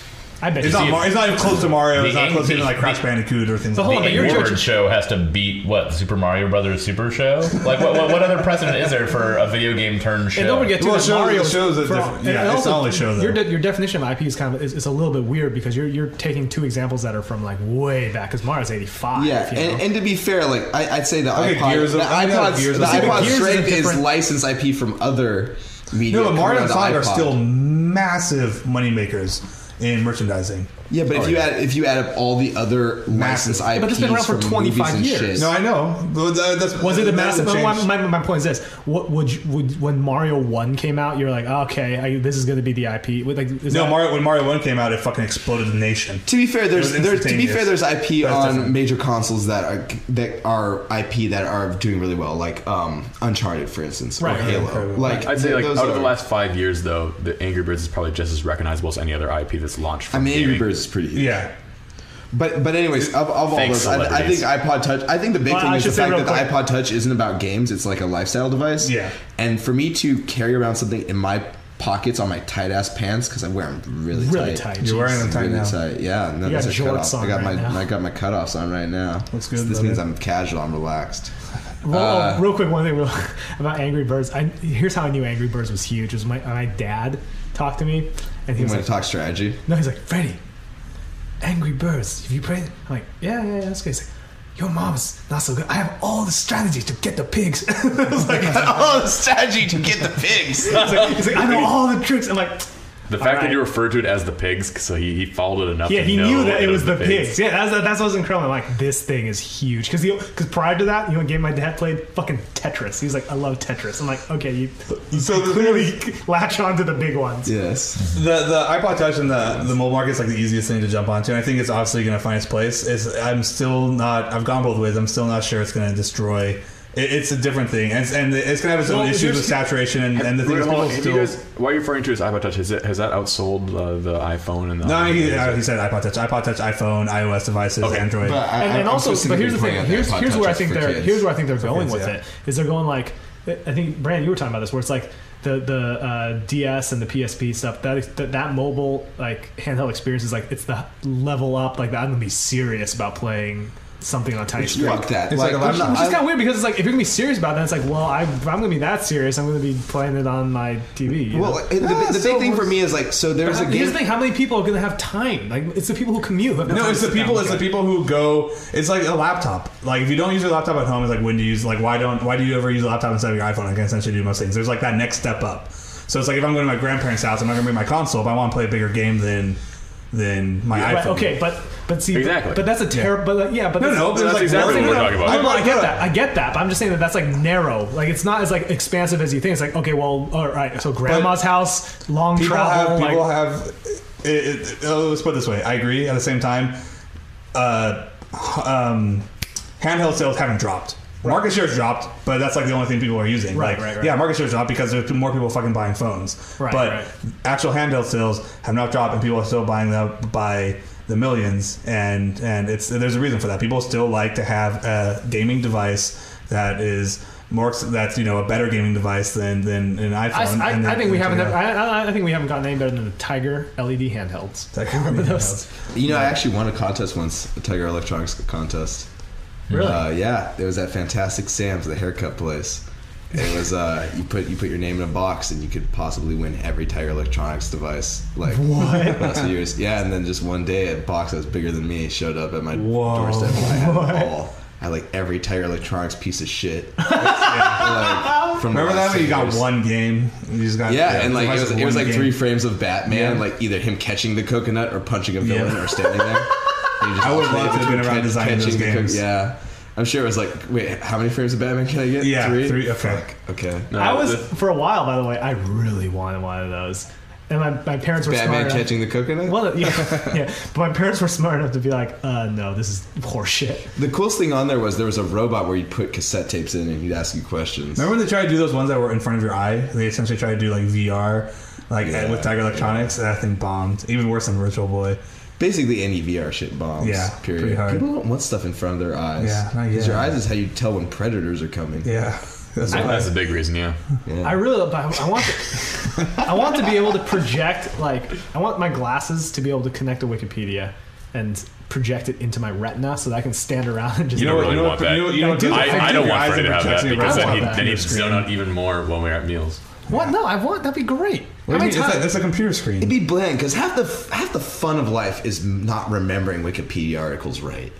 I bet It's you. not. It's not even close to Mario. The It's not close to Angry- even like Crash the- Bandicoot or things. So hold like on, that. but you're Angry Birds judging- show has to beat what, the Super Mario Brothers Super Show? Like what other precedent is there for a video game turned show? And don't forget too Well, that shows- Mario shows are for- different. and Yeah, it's also, the only show, though. Your definition of IP is kind of is a little bit weird because you're taking two examples that are from like way back because Mario's 85. Yeah, you know? and to be fair, like I'd say the Okay, iPod, Gears of- the I mean, iPod, Gears the of- See, but iPod Gears is a strength is different- licensed IP from other media. No, but Mario coming and on Sonic the are iPod. still massive moneymakers in merchandising. Yeah, but if you add up all the other licensed IPs But it's been around for from 25 movies and years. shit. No, I know. But Was it a that massive? doesn't change. My point is this: what would when Mario 1 came out, you're like, okay, this is going to be the IP. Like, is No, that- when Mario 1 came out, it fucking exploded the nation. To be fair, there's It was instantaneous. there's IP That's on different. major consoles that are IP that are doing really well, like Uncharted, for instance, or Right, right, Halo. right, right. Like I'd say like those out of the are- last 5 years, though, the Angry Birds is probably just as recognizable as any other IP that's launched. I From mean, Angry gaming. Birds is pretty huge. Yeah. But anyways, of all Thanks, those, I think celebrities. iPod Touch. I think the big Well, thing I is the should say fact real that the quick- iPod Touch isn't about games; it's like a lifestyle device. Yeah. And for me to carry around something in my pockets on my tight ass pants because I wear them really tight. You're wearing them tight Really now. tight, yeah. And You that's got a cutoff. jorts on I got right now. I got my cutoffs on right now. That's good, So this brother. means I'm casual. I'm relaxed. Well, real quick, one thing about Angry Birds. Here's how I knew Angry Birds was huge. Was my dad talked to me, and he You was want like, to talk strategy? "No, he's like, Freddie, Angry Birds. Have you played it?" I'm like, "Yeah, that's good." He's like, "Your mom's not so good. I have all the strategy to get the pigs." I was like, Oh, the strategy to get the pigs. he's like, "I know all the tricks." I'm like, The fact Alright. that you referred to it as the pigs, so he followed it enough. yeah, to he know knew that it was the pigs. Yeah, that's what was incredible. I'm like, this thing is huge. Because prior to that, what game my dad played? Fucking Tetris. He's like, I love Tetris. I'm like, okay, you So the clearly latch on to the big ones. Yes. The iPod Touch and the mobile market is like the easiest thing to jump onto, and I think it's obviously going to find its place. I'm still not. I've gone both ways. I'm still not sure it's going to destroy. It's a different thing, and it's going to have its own Well, issues here's- with saturation, and the thing is, people still. Why are you referring to his iPod Touch? Has that outsold the iPhone and the? No, he said iPod Touch, iPhone, iOS devices, Okay. Android. And also, but here's the thing. Here's where I think here's where I think they're going kids, with yeah. it. Is they're going like, I think Brandon, you were talking about this, where it's like the DS and the PSP stuff. That mobile like handheld experience is like it's the level up. Like I'm gonna be serious about playing something on tiny screen. Fuck that. It's like a I'm laptop. Which is I- kind of weird because it's like if you're gonna be serious about that, it's like, well, if I'm gonna be that serious, I'm gonna be playing it on my TV. you well, know? the big thing for me is like, so there's a Here's game. the thing: how many people are gonna have time? Like, it's the people who commute. who have No, time it's to the sit down people. and It's the look at it. people who go. It's like a laptop. Like if you don't use your laptop at home, it's like when do you use? Like why do you ever use a laptop instead of your iPhone? I can essentially do most things. There's like that next step up. So it's like if I'm going to my grandparents' house, I'm not going to bring my console, but I want to play a bigger game than my Right, iPhone. okay, but see, Exactly. but that's a terrible. But yeah, but No, that's- no, but That's like exactly what we're talking about. No, I get Yeah. that. I get that. But I'm just saying that's like narrow. Like it's not as like expansive as you think. It's like okay, well, all right. So grandma's house, long People travel. have. Let's put it this way. I agree. At the same time, handheld sales haven't dropped. Market share's dropped, but that's like the only thing people are using. Right, like, right. Yeah, market share's dropped because there's more people fucking buying phones. Right, but right. actual handheld sales have not dropped, and people are still buying them by the millions. And there's a reason for that. People still like to have a gaming device that is that's a better gaming device than an iPhone. I think we haven't. I think we haven't gotten any better than the Tiger LED handhelds. Remember those? You know, I actually won a contest once, a Tiger Electronics contest. Really? Yeah, it was at Fantastic Sam's, the haircut place. It was you put your name in a box and you could possibly win every Tiger Electronics device. Like What? last few years. Yeah, and then just one day a box that was bigger than me showed up at my Whoa. doorstep. And I had it all. I had like every Tiger Electronics piece of shit. Like, from the Remember that last when you got years. one game? You just got And like device it with was one like game. 3 frames of Batman, Yeah. like either him catching the coconut or punching a villain Yeah. or standing there. And you just I would alternate love to have been between around designing those catching the games. yeah. I'm sure it was like, wait, how many frames of Batman can I get? Yeah, 3? 3, okay. Fuck, okay. No, I was the- for a while, by the way. I really wanted one of those, and my parents were smart Batman enough. catching the coconut? Well, yeah. But my parents were smart enough to be like, no, this is horseshit. The coolest thing on there was there was a robot where you'd put cassette tapes in and he'd ask you questions. Remember when they tried to do those ones that were in front of your eye? They essentially tried to do like VR, like Yeah. with Tiger Electronics. That thing bombed. Even worse than Virtual Boy. Basically, any VR shit bombs. Yeah, period. pretty hard. People don't want stuff in front of their eyes. Yeah, not Because your yet. eyes is how you tell when predators are coming. Yeah, That's a big reason, yeah. I really, but I want to, I want to be able to project, like, I want my glasses to be able to connect to Wikipedia and project it into my retina so that I can stand around and just. You don't really want that. I don't want Freddie to have that because then he'd zone out even more when we're at meals. What? No, I want that'd be great. It's a computer screen. It'd be bland because half the fun of life is not remembering Wikipedia articles right.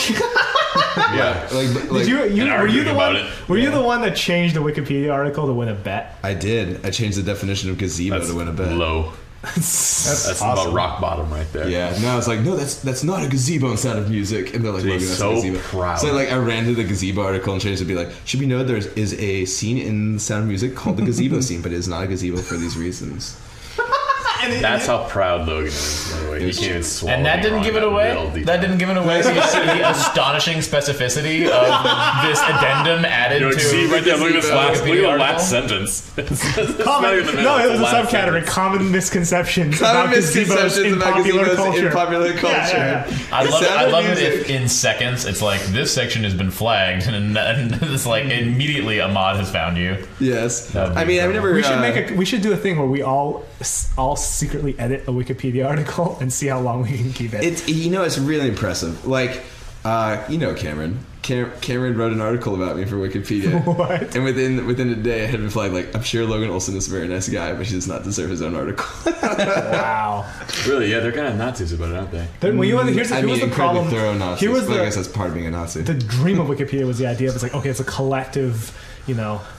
Yeah. Were you the one? it. Were you the one that changed the Wikipedia article to win a bet? I did. I changed the definition of gazebo to win a bet. Low. That's about rock bottom right there. Yeah. Now it's like, no, that's not a gazebo in Sound of Music, and they're like, Dude, Logan, that's so a gazebo. proud. So I ran to the gazebo article and changed it to be like, should we know there is a scene in Sound of Music called the gazebo scene, but it is not a gazebo for these reasons. That's how proud Logan is, by the way. He can't even swallow. And that didn't give it away. That didn't give it away. The astonishing specificity of this addendum added to. See right there. Look at this last. Look at the Wikipedia last article. sentence. No, it was a subcategory. Common misconceptions about gazebos in popular culture. Yeah. I love it if in seconds it's like this section has been flagged and it's like immediately a mod has found you. Yes. I mean, I've never. We should do a thing where we all secretly edit a Wikipedia article and see how long we can keep it. It's really impressive. Like, Cameron. Cameron wrote an article about me for Wikipedia. What? And within a day, I had replied like, "I'm sure Logan Olson is a very nice guy, but he does not deserve his own article." Wow. Really? Yeah, they're kind of Nazis about it, aren't they? Here's the problem. Thorough Nazis. Here was I guess that's part of being a Nazi. The dream of Wikipedia was the idea of it's like, okay, it's a collective, thing.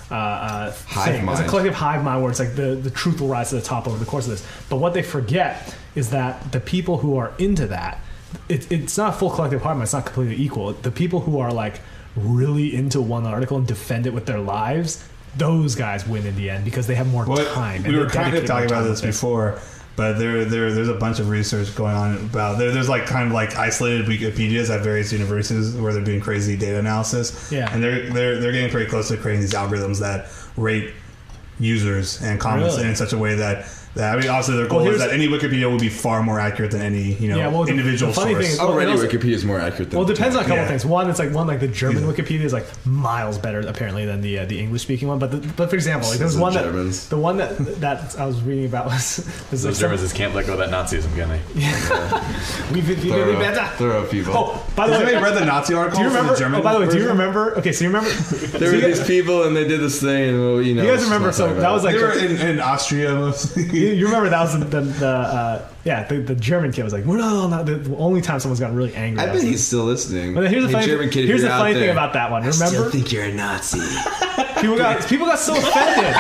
Mind. It's a collective hive mind where it's like the truth will rise to the top over the course of this. But what they forget is that the people who are into that, it's not a full collective hive mind. It's not completely equal. The people who are like really into one article and defend it with their lives, those guys win in the end because they have more time. We were kind of talking about this before, but there's a bunch of research going on about there's like kind of like isolated Wikipedias at various universities where they're doing crazy data analysis. Yeah. And they're getting pretty close to creating these algorithms that rate users and comments in such a way that obviously their goal is that any Wikipedia will be far more accurate than any individual the funny source. thing is, Already, Wikipedia is more accurate than. Well, it depends on a couple of things. One, it's like the German Wikipedia is like miles better apparently than the English speaking one. But for example, like there's one the one that I was reading about was Those like Germans just can't let go of that Nazism, can they? We've been better. Thorough people. Oh, by the way, Somebody read the Nazi article. do you remember? The German Oh, by the way, do you version? remember? Okay, so you remember? There were these people, and they did this thing, and You guys remember? So that was like They were in Austria mostly. you remember that was the German kid was like, we're not the only time someone's gotten really angry. I bet he's still listening. But here's the funny, German kid, if here's the you're out funny thing there, about that one. Remember? I still think you're a Nazi. People got so offended.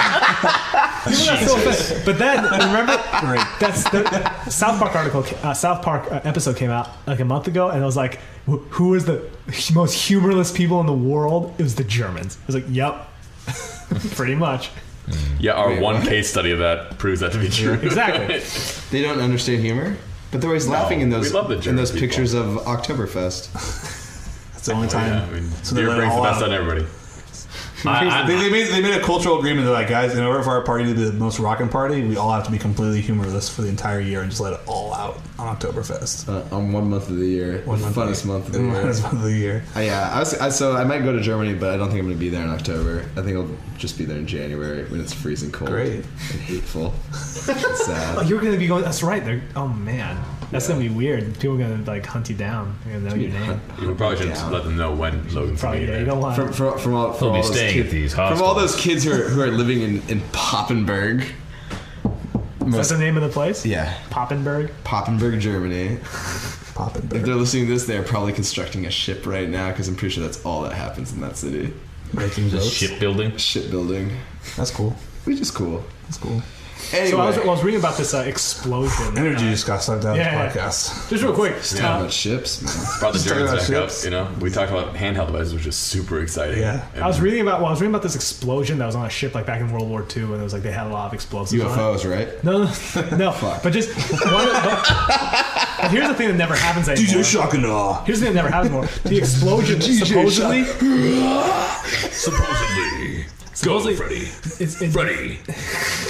But then remember, that's the South Park article. South Park episode came out like a month ago, and it was like, who was the most humorless people in the world? It was the Germans. I was like, yep, pretty much. Yeah, our case study of that proves that to be true. Exactly. They don't understand humor, but they're always laughing in those we love the German people. pictures of Oktoberfest. That's the only time. Yeah, I mean, So they beer let it brings the all best out. out of everybody. They made a cultural agreement. They're like, guys, in order for our party to be the most rockin' party, we all have to be completely humorless for the entire year and just let it all out on Oktoberfest. On 1 month of the year. One month funnest month of the The year. funnest month of the year. So I might go to Germany, but I don't think I'm going to be there in October. I think I'll just be there in January when it's freezing cold. Great. And hateful. It's sad. Oh, you're gonna be going. That's right. Oh man, that's gonna be weird. People are gonna like hunt you down. They're gonna know your name. You probably shouldn't let them know when Logan's Probably. going to Yeah, be you there. don't want. From all They'll be those staying kids, at these from all hostels. those kids who are living in Poppenberg. That's the name of the place. Yeah. Poppenberg, Germany. Poppin'. If they're listening to this, they're probably constructing a ship right now because I'm pretty sure that's all that happens in that city. Making jokes. Shipbuilding. Shipbuilding, That's cool. which is cool. That's cool. Anyway, So I was reading about this explosion. Energy just got sucked out yeah. of the podcast. Just real quick. talking about ships, man. Brought the Just talking Germans about back ships. up, you know? We talked about handheld devices, which is super exciting. Yeah. And I was reading about this explosion that was on a ship like back in World War II, and it was like they had a lot of explosives. On it. UFOs, right? No. But just but here's the thing that never happens anymore. DJ Shock and Awe. Here's the thing that never happens anymore. The explosion supposedly. Supposedly. Go, Freddy. It's Freddy.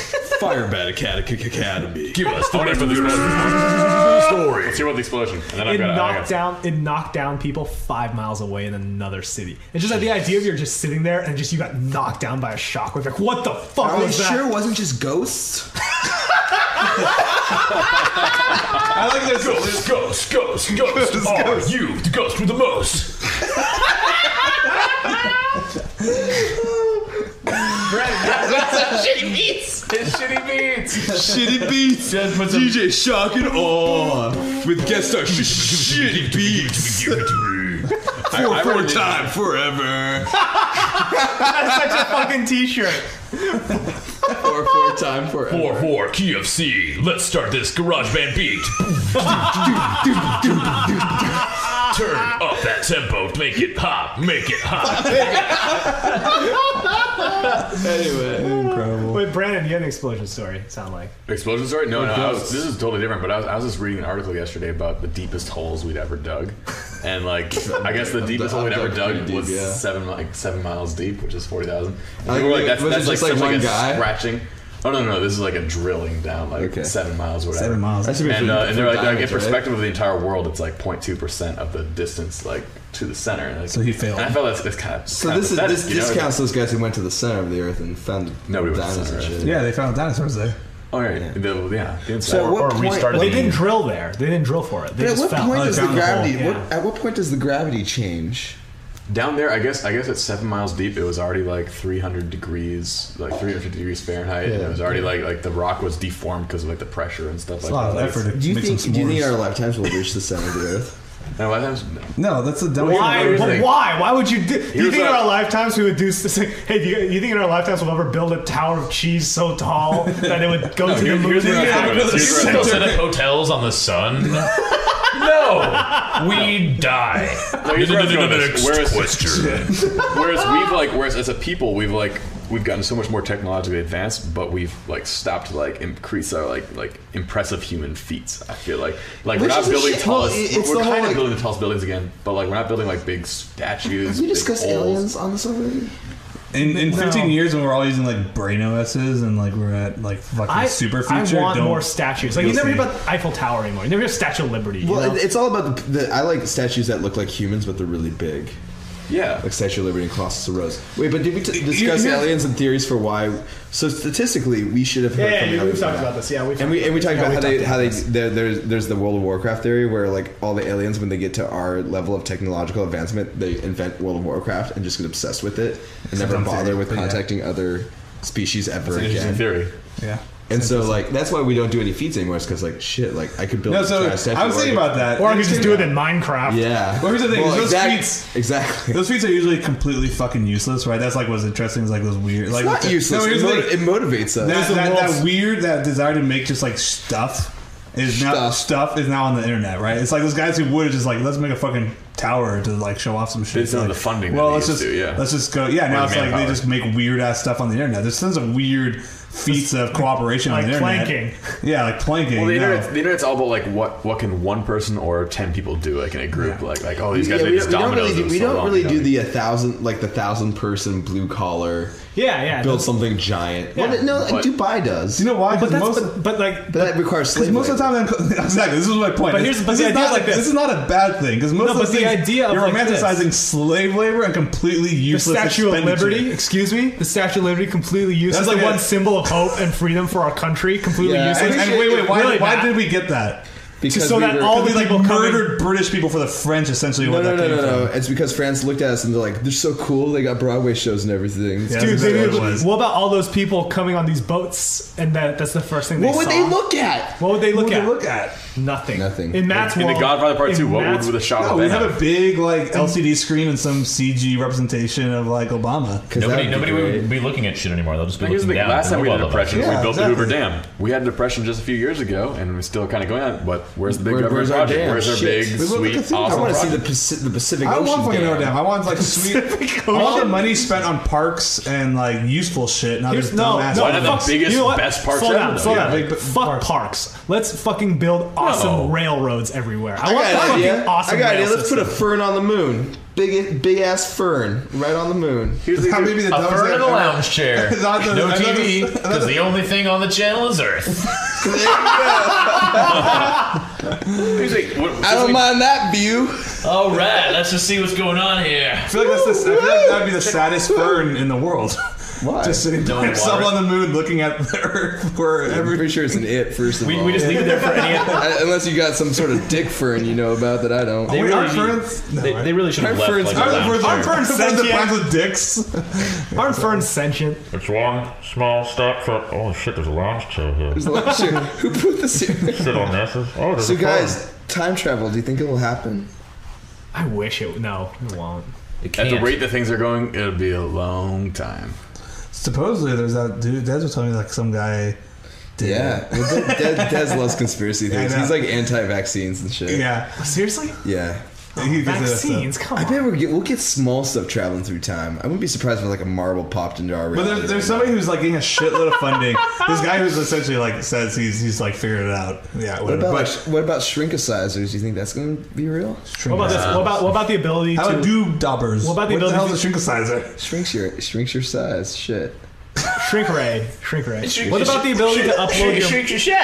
Firebat Academy. Give us the rest of this story. Let's hear about the explosion. And then It knocked down people 5 miles away in another city. It's just like the idea of you're just sitting there and just you got knocked down by a shockwave. Like, what the fuck Are we was that? sure it wasn't just ghosts? I like this. Ghost. Are you the ghost with the most? Shitty beats. Shitty beats. DJ Shock and Awe with guest star Shitty Beats. 4 time forever. That's such a fucking t-shirt. 4 time forever. 4 key of C. Let's start this GarageBand beat. Turn up that tempo. Make it hot. Anyway, Incredible. Wait, Brandon, you had an explosion story, sound like. Explosion story? No. This is totally different. But I was just reading an article yesterday about the deepest holes we'd ever dug, and like I guess the deepest hole we'd ever dug was deep, yeah. 7 miles deep, which is 40,000. Like, We were like, was it that's just like like such one a guy? scratching. Oh no, this is like a drilling down like Okay. 7 miles or whatever. 7 miles. That's a bit And they're like in diamonds, right? perspective of the entire world, it's like 0.2% of the distance like to the center. And, like, So he failed. And I felt that's kind of So this discounts those guys who went to the center of the earth and found Nobody went to the diamonds and center of shit. Yeah, they found dinosaurs there. Oh right, the inside. So at what Or point? restarted They the- didn't drill there. They didn't drill for it. They But at just what fell. point does the found the hole, gravity? yeah. At what point does the gravity change? Down there, I guess at 7 miles deep, it was already like 300 degrees, like 350 degrees Fahrenheit, and Yeah. it was already like the rock was deformed because of like the pressure and stuff It's like a lot of that. effort to Do you make think? some Do you think in s'mores. our lifetimes we'll reach the center of the earth? And a lot of times, No, that's the dumbest Why? Here's the But thing. why? Why would you do? Do you Here's think in what- our lifetimes we would do? Hey, do you think in our lifetimes we'll ever build a tower of cheese so tall that it would go to the moon? here's where I Yeah. think about it. Here's where I Go think set up hotels on the sun. No, we die. about it. Here's where I think about this. Next question. Whereas as a people, we've gotten so much more technologically advanced, but we've like stopped to like increase our like impressive human feats. I feel like we're Which not is a building shit- well, tallest. it's We're the whole, kind of like- building the tallest buildings again, but like we're not building like big statues. Have we big discussed holes. aliens on this already? In 15 No. years, when we're all using like brain OSs and like we're at like fucking super future, I want don't- more statues. Like you you'll never hear see. about the Eiffel Tower anymore. You never hear Statue of Liberty. You Well, know? it's all about the. I like statues that look like humans, but they're really big, Yeah. like Statue of Liberty and Colossus of Rhodes. Wait, but did we discuss here's- aliens and theories for why? So statistically, we should have heard from yeah, aliens we've talked that. about this. Yeah, And we talked yeah, about we how they talked about this. there's the World of Warcraft theory where like all the aliens when they get to our level of technological advancement they invent World of Warcraft and just get obsessed with it and never dumb bother theory, with but yeah. contacting other species ever Interesting again. theory. Yeah. And so like that's why we don't do any feats anymore. It's because like shit, like I could build. No, a so giant statue I was or thinking about that. Or I could just do it in Minecraft. Yeah. Well, here's the thing, is those feats- exactly. Those feats are usually completely fucking useless, right? That's like what's interesting is like those weird. It's like not useless. No, here's the thing. It motivates us. That, the that, world's- that weird that desire to make just like stuff is now stuff is now on the internet, right? It's like those guys who would just like let's make a fucking tower to like show off some shit. They just don't have Like, the funding that Well, they let's used just to, yeah. let's just go. Yeah, now Or it's the like they manpower. just make weird ass stuff on the internet. There's tons of weird feats of cooperation Like on the internet. planking. Yeah, like planking. Well, the no. internet's all about like what can one person or 10 people do like in a group. Yeah. Like oh these guys Yeah, made these dominoes. we in so don't long, really you know? do the 1,000 person blue collar Yeah. build something giant. Yeah. Well, no, like But- Dubai does. You know why? But Because that's most. but like but that requires Because slave most of the labor. time, exactly. This is my point. But This- here's- but this the is idea not like this- This is not a bad thing because most No, of but those the things, idea of you're like romanticizing slave labor and completely the useless Statue of expenditure. Liberty, excuse me, the Statue of Liberty completely useless. That's like the a- one symbol of hope and freedom for our country, completely Yeah, useless. And wait, why, Really, why Matt? did we get that? Because so we that were- all We the like people coming- murdered British people for the French, essentially. No, what no, that no, came no, no. from. It's because France looked at us and they're like, they're so cool. They got Broadway shows and everything. Yeah. Dude, That's they, what it was. what about all those people coming on these boats? And that's the first thing What they would saw. they look at? What would they look What at? would they look at? Nothing. Nothing. In Matt's in world, the Godfather Part in 2, what Matt's- would the shot No, have we been? have a big like LCD screen and some CG representation of like Obama. 'Cause that would be Nobody great. would be looking at shit anymore. They'll just be Here's the looking thing. down. Last time we had a depression, Yeah, we built the exactly. Hoover Dam. We had a depression just a few years ago, and we're still kind of going on. But where's the big Where's government our project? dam? Where's our Shit. big, Look at sweet, things. I awesome want to see project? the Pacific I Ocean. want fucking Dam. Notre Dame. I want like sweet. I want the money spent on parks and like useful shit. Not Here's just no, dumbass. no, Why not the fuck, biggest, you know what? best parks Slow ever, down, though? slow Yeah, down. big Fuck parks. Let's fucking build awesome railroads everywhere. I I want got an fucking idea. awesome I got an rail idea. Let's put a system. fern on the moon. big ass fern right on the moon. It's not maybe the A dumbest fern thing in a I've ever- lounge chair. It's not the- No I know TV, this- because the only thing on the channel is Earth. He's like, I don't mind that view. All right, let's just see what's going on here. I feel like I feel like that'd be the saddest fern in the world. Why? Just sitting by himself on the moon, looking at the Earth, where I'm every pretty sure it's an it. First of all, We just leave it there for any. unless you got some sort of dick fern you know about that I don't. They Wait, really, aren't ferns? No, right? they really should have Aren't left ferns- like a Aren't the lounge ferns- chair. aren't ferns the sentient? plants with dicks? Aren't ferns sentient? It's one small step for. Oh shit! There's a lounge chair here. Who put this here? Sit on this. Oh, there's So a phone. guys, time travel. Do you think it will happen? I wish it. No, it won't. It at the can't. rate that things are going, it'll be a long time. Supposedly, there's that dude. Des was telling me like some guy. Did Yeah, well, Des loves conspiracy Yeah, I things. know. He's like anti-vaccines and shit. Yeah, Seriously? Yeah. he gets into that stuff. Vaccines? Come I on. bet we'll get small stuff traveling through time. I wouldn't be surprised if like a marble popped into our But reality. there's somebody who's like getting a shitload of funding. This guy who's essentially like says he's like figured it out. Yeah, What whatever. about what about shrinkicizers? Do you think that's going to be real? What about this? What about the ability How about to doobdabbers? What about the what the ability hell is a synthesizer? Shrinks your size. Shit. shrink ray? What about the ability to upload your?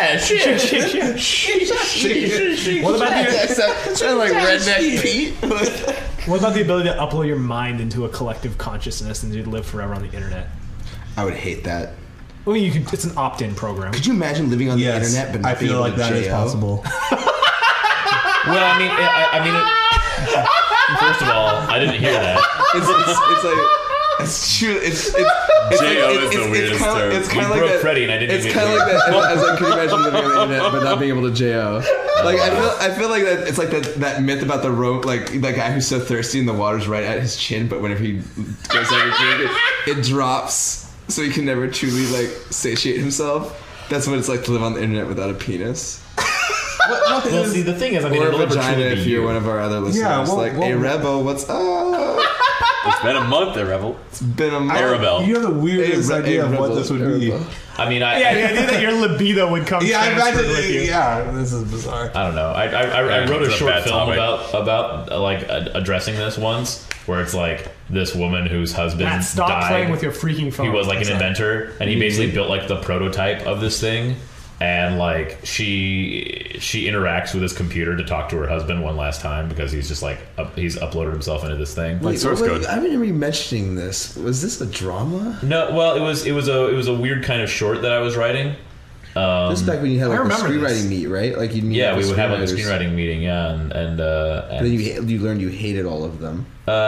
What about the? Sound like redneck Pete. What about the ability to upload your mind into a collective consciousness and you'd live forever on the internet? I would hate that. Well, you can. It's an opt-in program. Could you imagine living on the Yes, internet but not I being feel able like to that is JO? possible. Well, I mean, first of all, I didn't hear that. It's like it's true. It's J.O. is the weirdest term. It's kind You of like broke that. Freddie and I didn't It's even kind of hear like that. As I could imagine living on the internet but not being able to JO. Like I feel like that. It's like that myth about the rope, like that guy who's so thirsty and the water's right at his chin, but whenever he goes over to drink it drops, so he can never truly like satiate himself. That's what it's like to live on the internet without a penis. Well, see, the thing is, I mean, Or a it'll never vagina truly be if you're you. one of our other listeners. Yeah, well, like, well- hey, Rebel, what's up? It's been a month there, Rebel. It's been a month. Arabelle. You have the weirdest idea of what this would be. I mean, Yeah, the idea that your libido would come. Yeah, I transferred imagine. with you. Yeah, this is bizarre. I don't know. I wrote a It's a short bad film topic. about like addressing this once, where it's like this woman whose husband Matt, stop died. playing with your freaking phone. He was like an inventor, and he basically built like the prototype of this thing. And like she interacts with his computer to talk to her husband one last time because he's just like he's uploaded himself into this thing. Wait, source code. I remember you mentioning this. Was this a drama? No, well, it was a weird kind of short that I was writing. This is back when you had like a remember screenwriting this. meet, right? Like you'd meet Yeah, up we with would have like a screenwriters. screenwriting meeting, yeah, and Then you learned you hated all of them.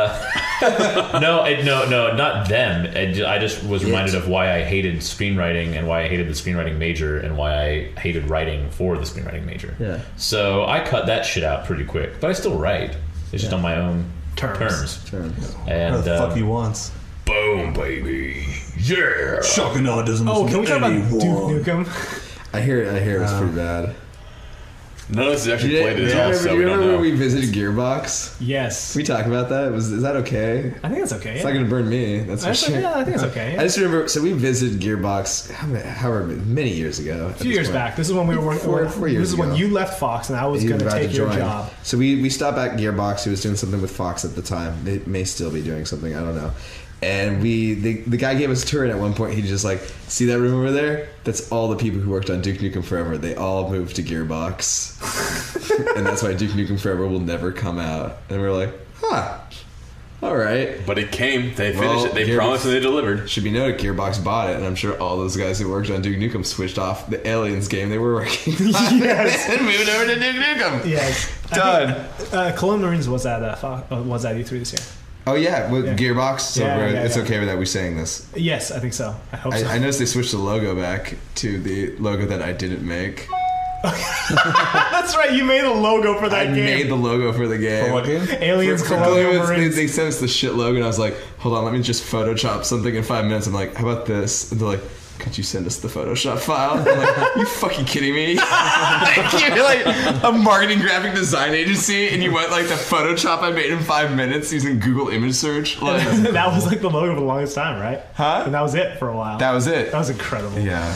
No, not them. I just was reminded of why I hated screenwriting and why I hated the screenwriting major and why I hated writing for the screenwriting major. Yeah. So I cut that shit out pretty quick, but I still write. It's just on my own terms. And What the fuck he wants? Boom, baby. Yeah. Shocking autism. Oh, can we talk about anyone. Duke Nukem? I hear it was pretty bad. None of us has actually Do played it you enough, so we don't remember know. when we visited Gearbox? Yes. Can we talk about that? Is that okay? I think that's okay. It's not going to burn me. That's for sure. Yeah, I think it's okay. I just remember. So we visited Gearbox. However many years ago. A few years back. This is when we were working. Four years This is when ago. you left Fox, and I was He going was to about take your join. job. So we stopped at Gearbox. He was doing something with Fox at the time. They may still be doing something. I don't know. And the guy gave us a tour, and at one point he just like, see that room over there? That's all the people who worked on Duke Nukem Forever. They all moved to Gearbox, and that's why Duke Nukem Forever will never come out. And we're like, huh, all right. But it came. They Well, finished it. They Gearbox- promised and they delivered. Should be noted, Gearbox bought it, and I'm sure all those guys who worked on Duke Nukem switched off the Aliens game they were working on Yes. and moved over to Duke Nukem. Yes. Done. Cologne Marines was at E3 this year. Oh yeah, with Yeah. Gearbox. So Yeah, yeah, it's yeah. okay with that. We're saying this. Yes, I think so. I hope so. I noticed they switched the logo back to the logo that I didn't make. That's right. You made a logo for that I game. made the logo for the game. For what game? Aliens For Colonial Colonial Marines. they sent us the shit logo, and I was like, hold on, let me just Photoshop something in 5 minutes. I'm like, how about this? And they're like, could you send us the Photoshop file? I'm like, you fucking kidding me? You're like a marketing graphic design agency, and you want like the Photoshop I made in 5 minutes using Google image search? Like, That was like the logo for the longest time, right? Huh? And that was it for a while. that was it. That was incredible. Yeah.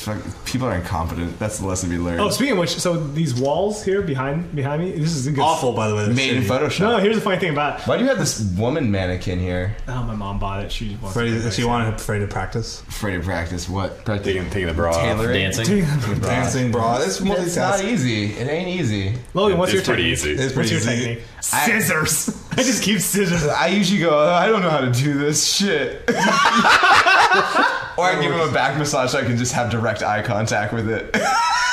People are incompetent. That's the lesson we learned. Oh, speaking of which, so these walls here behind me, this is a good. Awful, by the way. They're Made in shitty. Photoshop. No, here's the funny thing about it. Why do you have this woman mannequin here? Oh, my mom bought it. She wants She wanted Freddie to practice. Afraid to practice what? Taking the bra off. Tailoring? Dancing. Dancing bra. It's It's not multitasking. easy. It ain't easy. Logan, what's It's your pretty technique? easy. It's What's pretty your easy. technique? Scissors. I just keep scissors. I usually go, I don't know how to do this shit. Or I give him a back massage so I can just have direct eye contact with it. So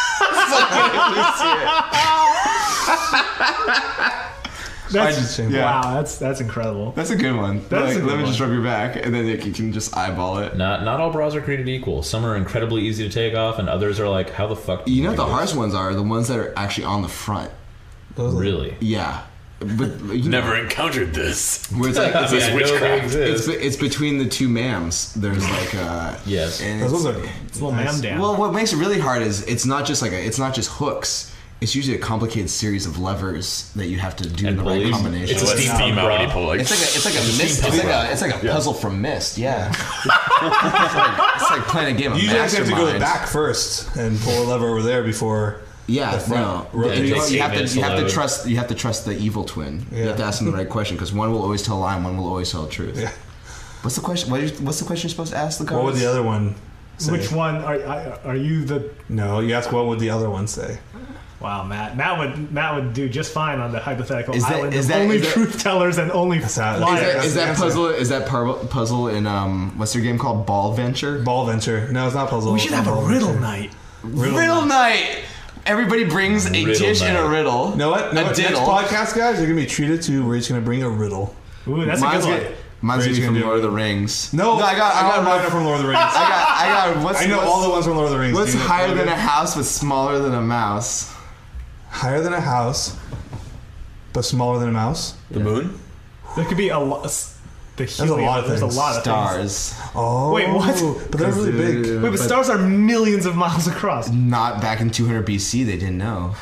That's, yeah. Wow, that's incredible. That's a good one. That's a good let me one. just rub your back, and then you can just eyeball it. Not all bras are created equal. Some are incredibly easy to take off, and others are like, how the fuck? do You know do what the this? hardest ones are? The ones that are actually on the front. Really? Yeah. But you Never know, encountered this. where it's like I mean, I know they witchcraft. exist. it's between the two mams. There's like Yes. and Those it's- are It's a little man down. well, what makes it really hard is it's not just hooks. It's usually a complicated series of levers that you have to do And the right pulleys. combination. It's a Let steam steam out when you bra. pull like. It's like a mist. It's like a puzzle from Mist. Yeah. it's like playing a game of You usually have to go to the Mastermind. back first and pull a lever over there before. Yeah, the front. no. Rotate And you takes 8 have minutes to to load. trust. You have to trust the evil twin. You Yeah. have to ask them the right question because one will always tell a lie, and one will always tell the truth. Yeah. What's the question? What's the question you're supposed to ask the What would the other one say? Which one are you the? No, you ask what would the other one say. Wow, Matt would do just fine on the hypothetical Is that- island is of that- only is that- truth tellers and only how- Is liars. that, is the that answer. puzzle? Is that puzzle in what's their game called? Ball Venture. Ball venture. No, it's not puzzle. We should have a Ball riddle venture. night. Riddle night. Everybody brings a Riddle dish and a night. riddle. You know what? A Next diddle. podcast, guys, you're gonna be treated to. We're just gonna bring a riddle. Ooh, that's a Mine's good gonna, one. mine's gonna be Rage from gonna do Lord it. of the Rings. No, I got mine from Lord of the Rings. I got. What's I know what's, all the ones from Lord of the Rings. What's Do you know- higher than a house but smaller than a mouse? Higher than a house, but smaller than a mouse. The moon? There could be a lot. The a lot of There's things. a lot of things. Stars. Oh, Wait, what? But they're really big. Wait, but stars are millions of miles across. Not back in 200 BC. They didn't know.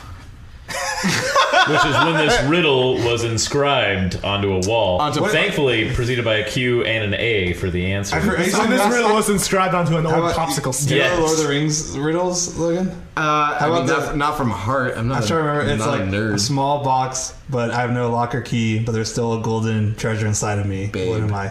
Which is when this riddle was inscribed onto a wall. What? Thankfully, preceded by a Q and an A for the answer. I've heard- So this riddle was inscribed onto an old How about- popsicle Do stick. you know Yes. the Lord of the Rings riddles, Logan? I about mean, the- not from heart. I'm not. I'm trying to remember. It's not like a nerd. a small box, but I have no lock or key, but there's still a golden treasure inside of me. Babe. What am I?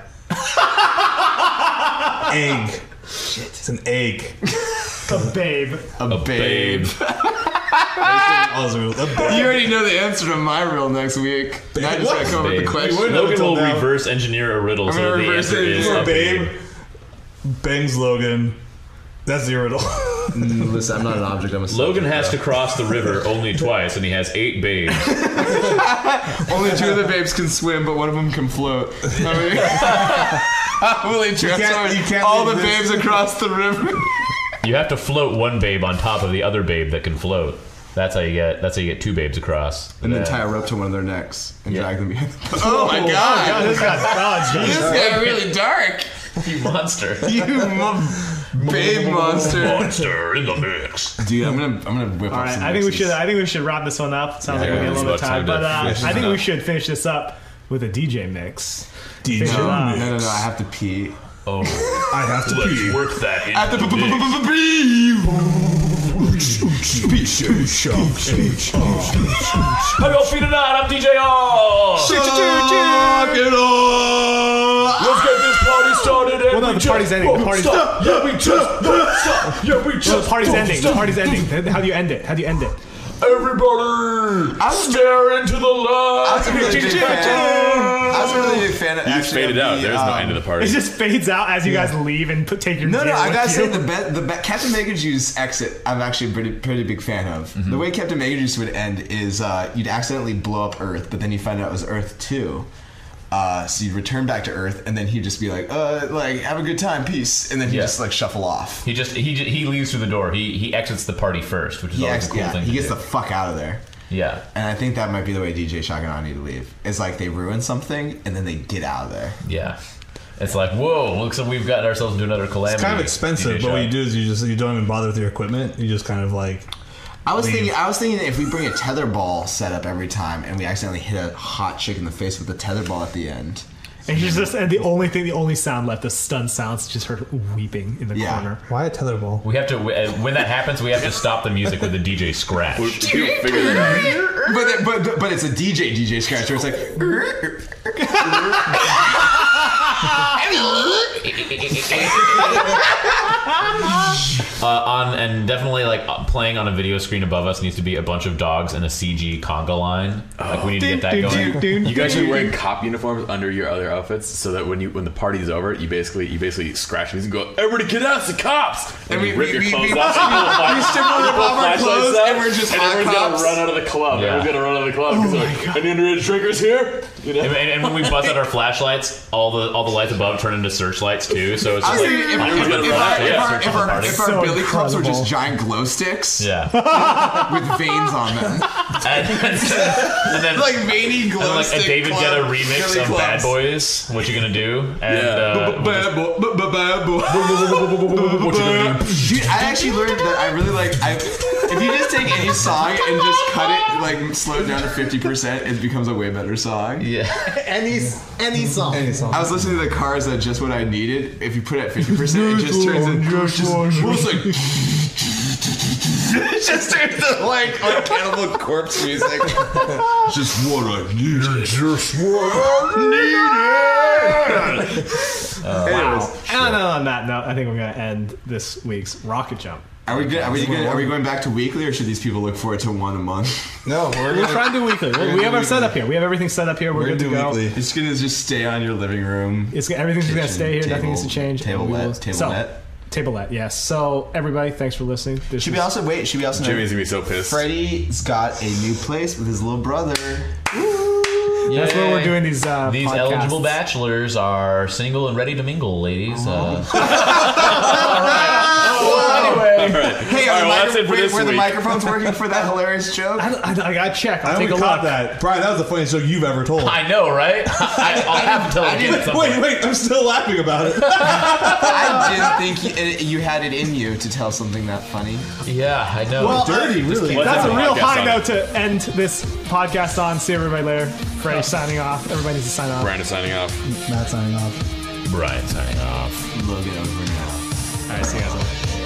Egg. Shit. It's an egg. A babe. a babe. All those riddles. A babe. You already know the answer to my riddle next week. Now I just gotta come up with Babe. the question. wouldn't know Logan until will now. reverse engineer a riddle so gonna that the reverse answer it. is For up babe, bangs Logan. That's the riddle. Listen, I'm not an object. I'm a Logan subject, has to cross the river only twice, and he has 8 babes. Only 2 of the babes can swim, but one of them can float. I'm willing to transfer you can't all the leave this- babes across the river. You have to float one babe on top of the other babe that can float. That's how you get 2 babes across. And then tie a rope to one of their necks and Yeah. drag them behind. Oh my god! This got dodged. This got really dark. You monster. You babe monster. Monster in the mix. Dude, I'm gonna whip All up right, some I think mixes. we should wrap this one up. Sounds like Yeah, we're getting a it's little bit about time tired, to but finish I think this we up. should finish this up with a DJ mix. Finish it DJ. up. No, I have to pee. Oh, I have to let's pee. work that I have to into the mix. pee. How y'all feeling tonight? I'm DJ O. Let's get this party started. Well, no, the party's ending. The party's stop. Yeah, we just don't stop. Yeah, we just Well, the party's don't ending. The stop. party's ending. How do you end it? How do you end it? Everybody, stare into the light. I was a really big fan of You just actually faded of out. the, There's no end to the party. It just fades out as you guys leave and take your No, gear I with gotta you. say the Captain Mega Juice exit. I'm actually a pretty big fan of. Mm-hmm. The way Captain Mega Juice would end is you'd accidentally blow up Earth, but then you find out it was Earth 2. So you'd return back to Earth, and then he'd just be like have a good time, peace, and then he'd Yeah. just like shuffle off. He leaves through the door. He exits the party first, which is always a cool thing. He to gets do. the fuck out of there. Yeah. And I think that might be the way DJ Shotgun need to leave. It's like they ruin something and then they get out of there. Yeah. It's like, whoa, looks like we've gotten ourselves into another calamity. It's kind of expensive, DJ but what you Shot. do is you don't even bother with your equipment. You just kind of like I was Leave. thinking that if we bring a tether ball set up every time and we accidentally hit a hot chick in the face with a tether ball at the end, And she's just, and the only sound left, the stunned sounds, is just her weeping in the corner. Why a tetherball? We have to when that happens. We have to stop the music with the DJ scratch. We'll figure that out. But it's a DJ scratch where it's like. And definitely playing on a video screen above us needs to be a bunch of dogs and a CG conga line. Like we need to get that going. You guys should wear cop uniforms under your other outfits, so that when the party's over, you basically scratch music and go, "Everybody get out, it's the cops!" And we rip your clothes off. We still rip off our clothes and we're just hot everyone's cops. gonna run out of the club. Yeah. Everyone's gonna run out of the club because any underage drinkers here? You know? And when we bust out our flashlights, all the lights above turn into searchlights too. So it's just Honestly, if our So billy clubs were just incredible. giant glow sticks yeah. with veins on them, And then like veiny glow and like stick a David club, Guetta remix billy of clubs. Bad Boys. What you gonna do? And Bad boy. Dude, I actually learned that I really like. If you just take any song and just cut it, like slow it down to 50%, it becomes a way better song. yeah. Any song. I was listening to the Cars, that just what I needed. If you put it at 50%, it just turns into it just turns to like Cannibal Corpse music. Just what I needed. Just what I needed. Wow. And on that note, I think we're going to end this week's Rocket Jump. Are we good? Are we going back to weekly, or should these people look forward to one a month? No, We'll try and do weekly. We have our setup here. We have everything set up here. We're good to go. It's gonna just stay on your living room. Everything's going to stay here. Kitchen, Nothing needs to change. Tablelet. Tablelet, yes. So, everybody, thanks for listening. Should we also know? Jimmy's gonna be so pissed. Freddie's got a new place with his little brother. That's where we're doing these These podcasts. eligible bachelors are single and ready to mingle, ladies. Hey, All right, well, that's it for this were the week. microphones working for that hilarious joke? I got to check. I'll I take only a caught look. that. Brian, that was the funniest joke you've ever told. I know, right? I'll have to tell it again at some point. Wait, I'm still laughing about it. I didn't think you had it in you to tell something that funny. Yeah, I know. Well, Dirty, really. That's a real Podcast high on note it. to end this podcast on. See everybody later. Freddie signing off. Everybody needs to sign off. Brandon signing off. Matt signing off. Brian signing off. Logan over now. All right, see you guys later.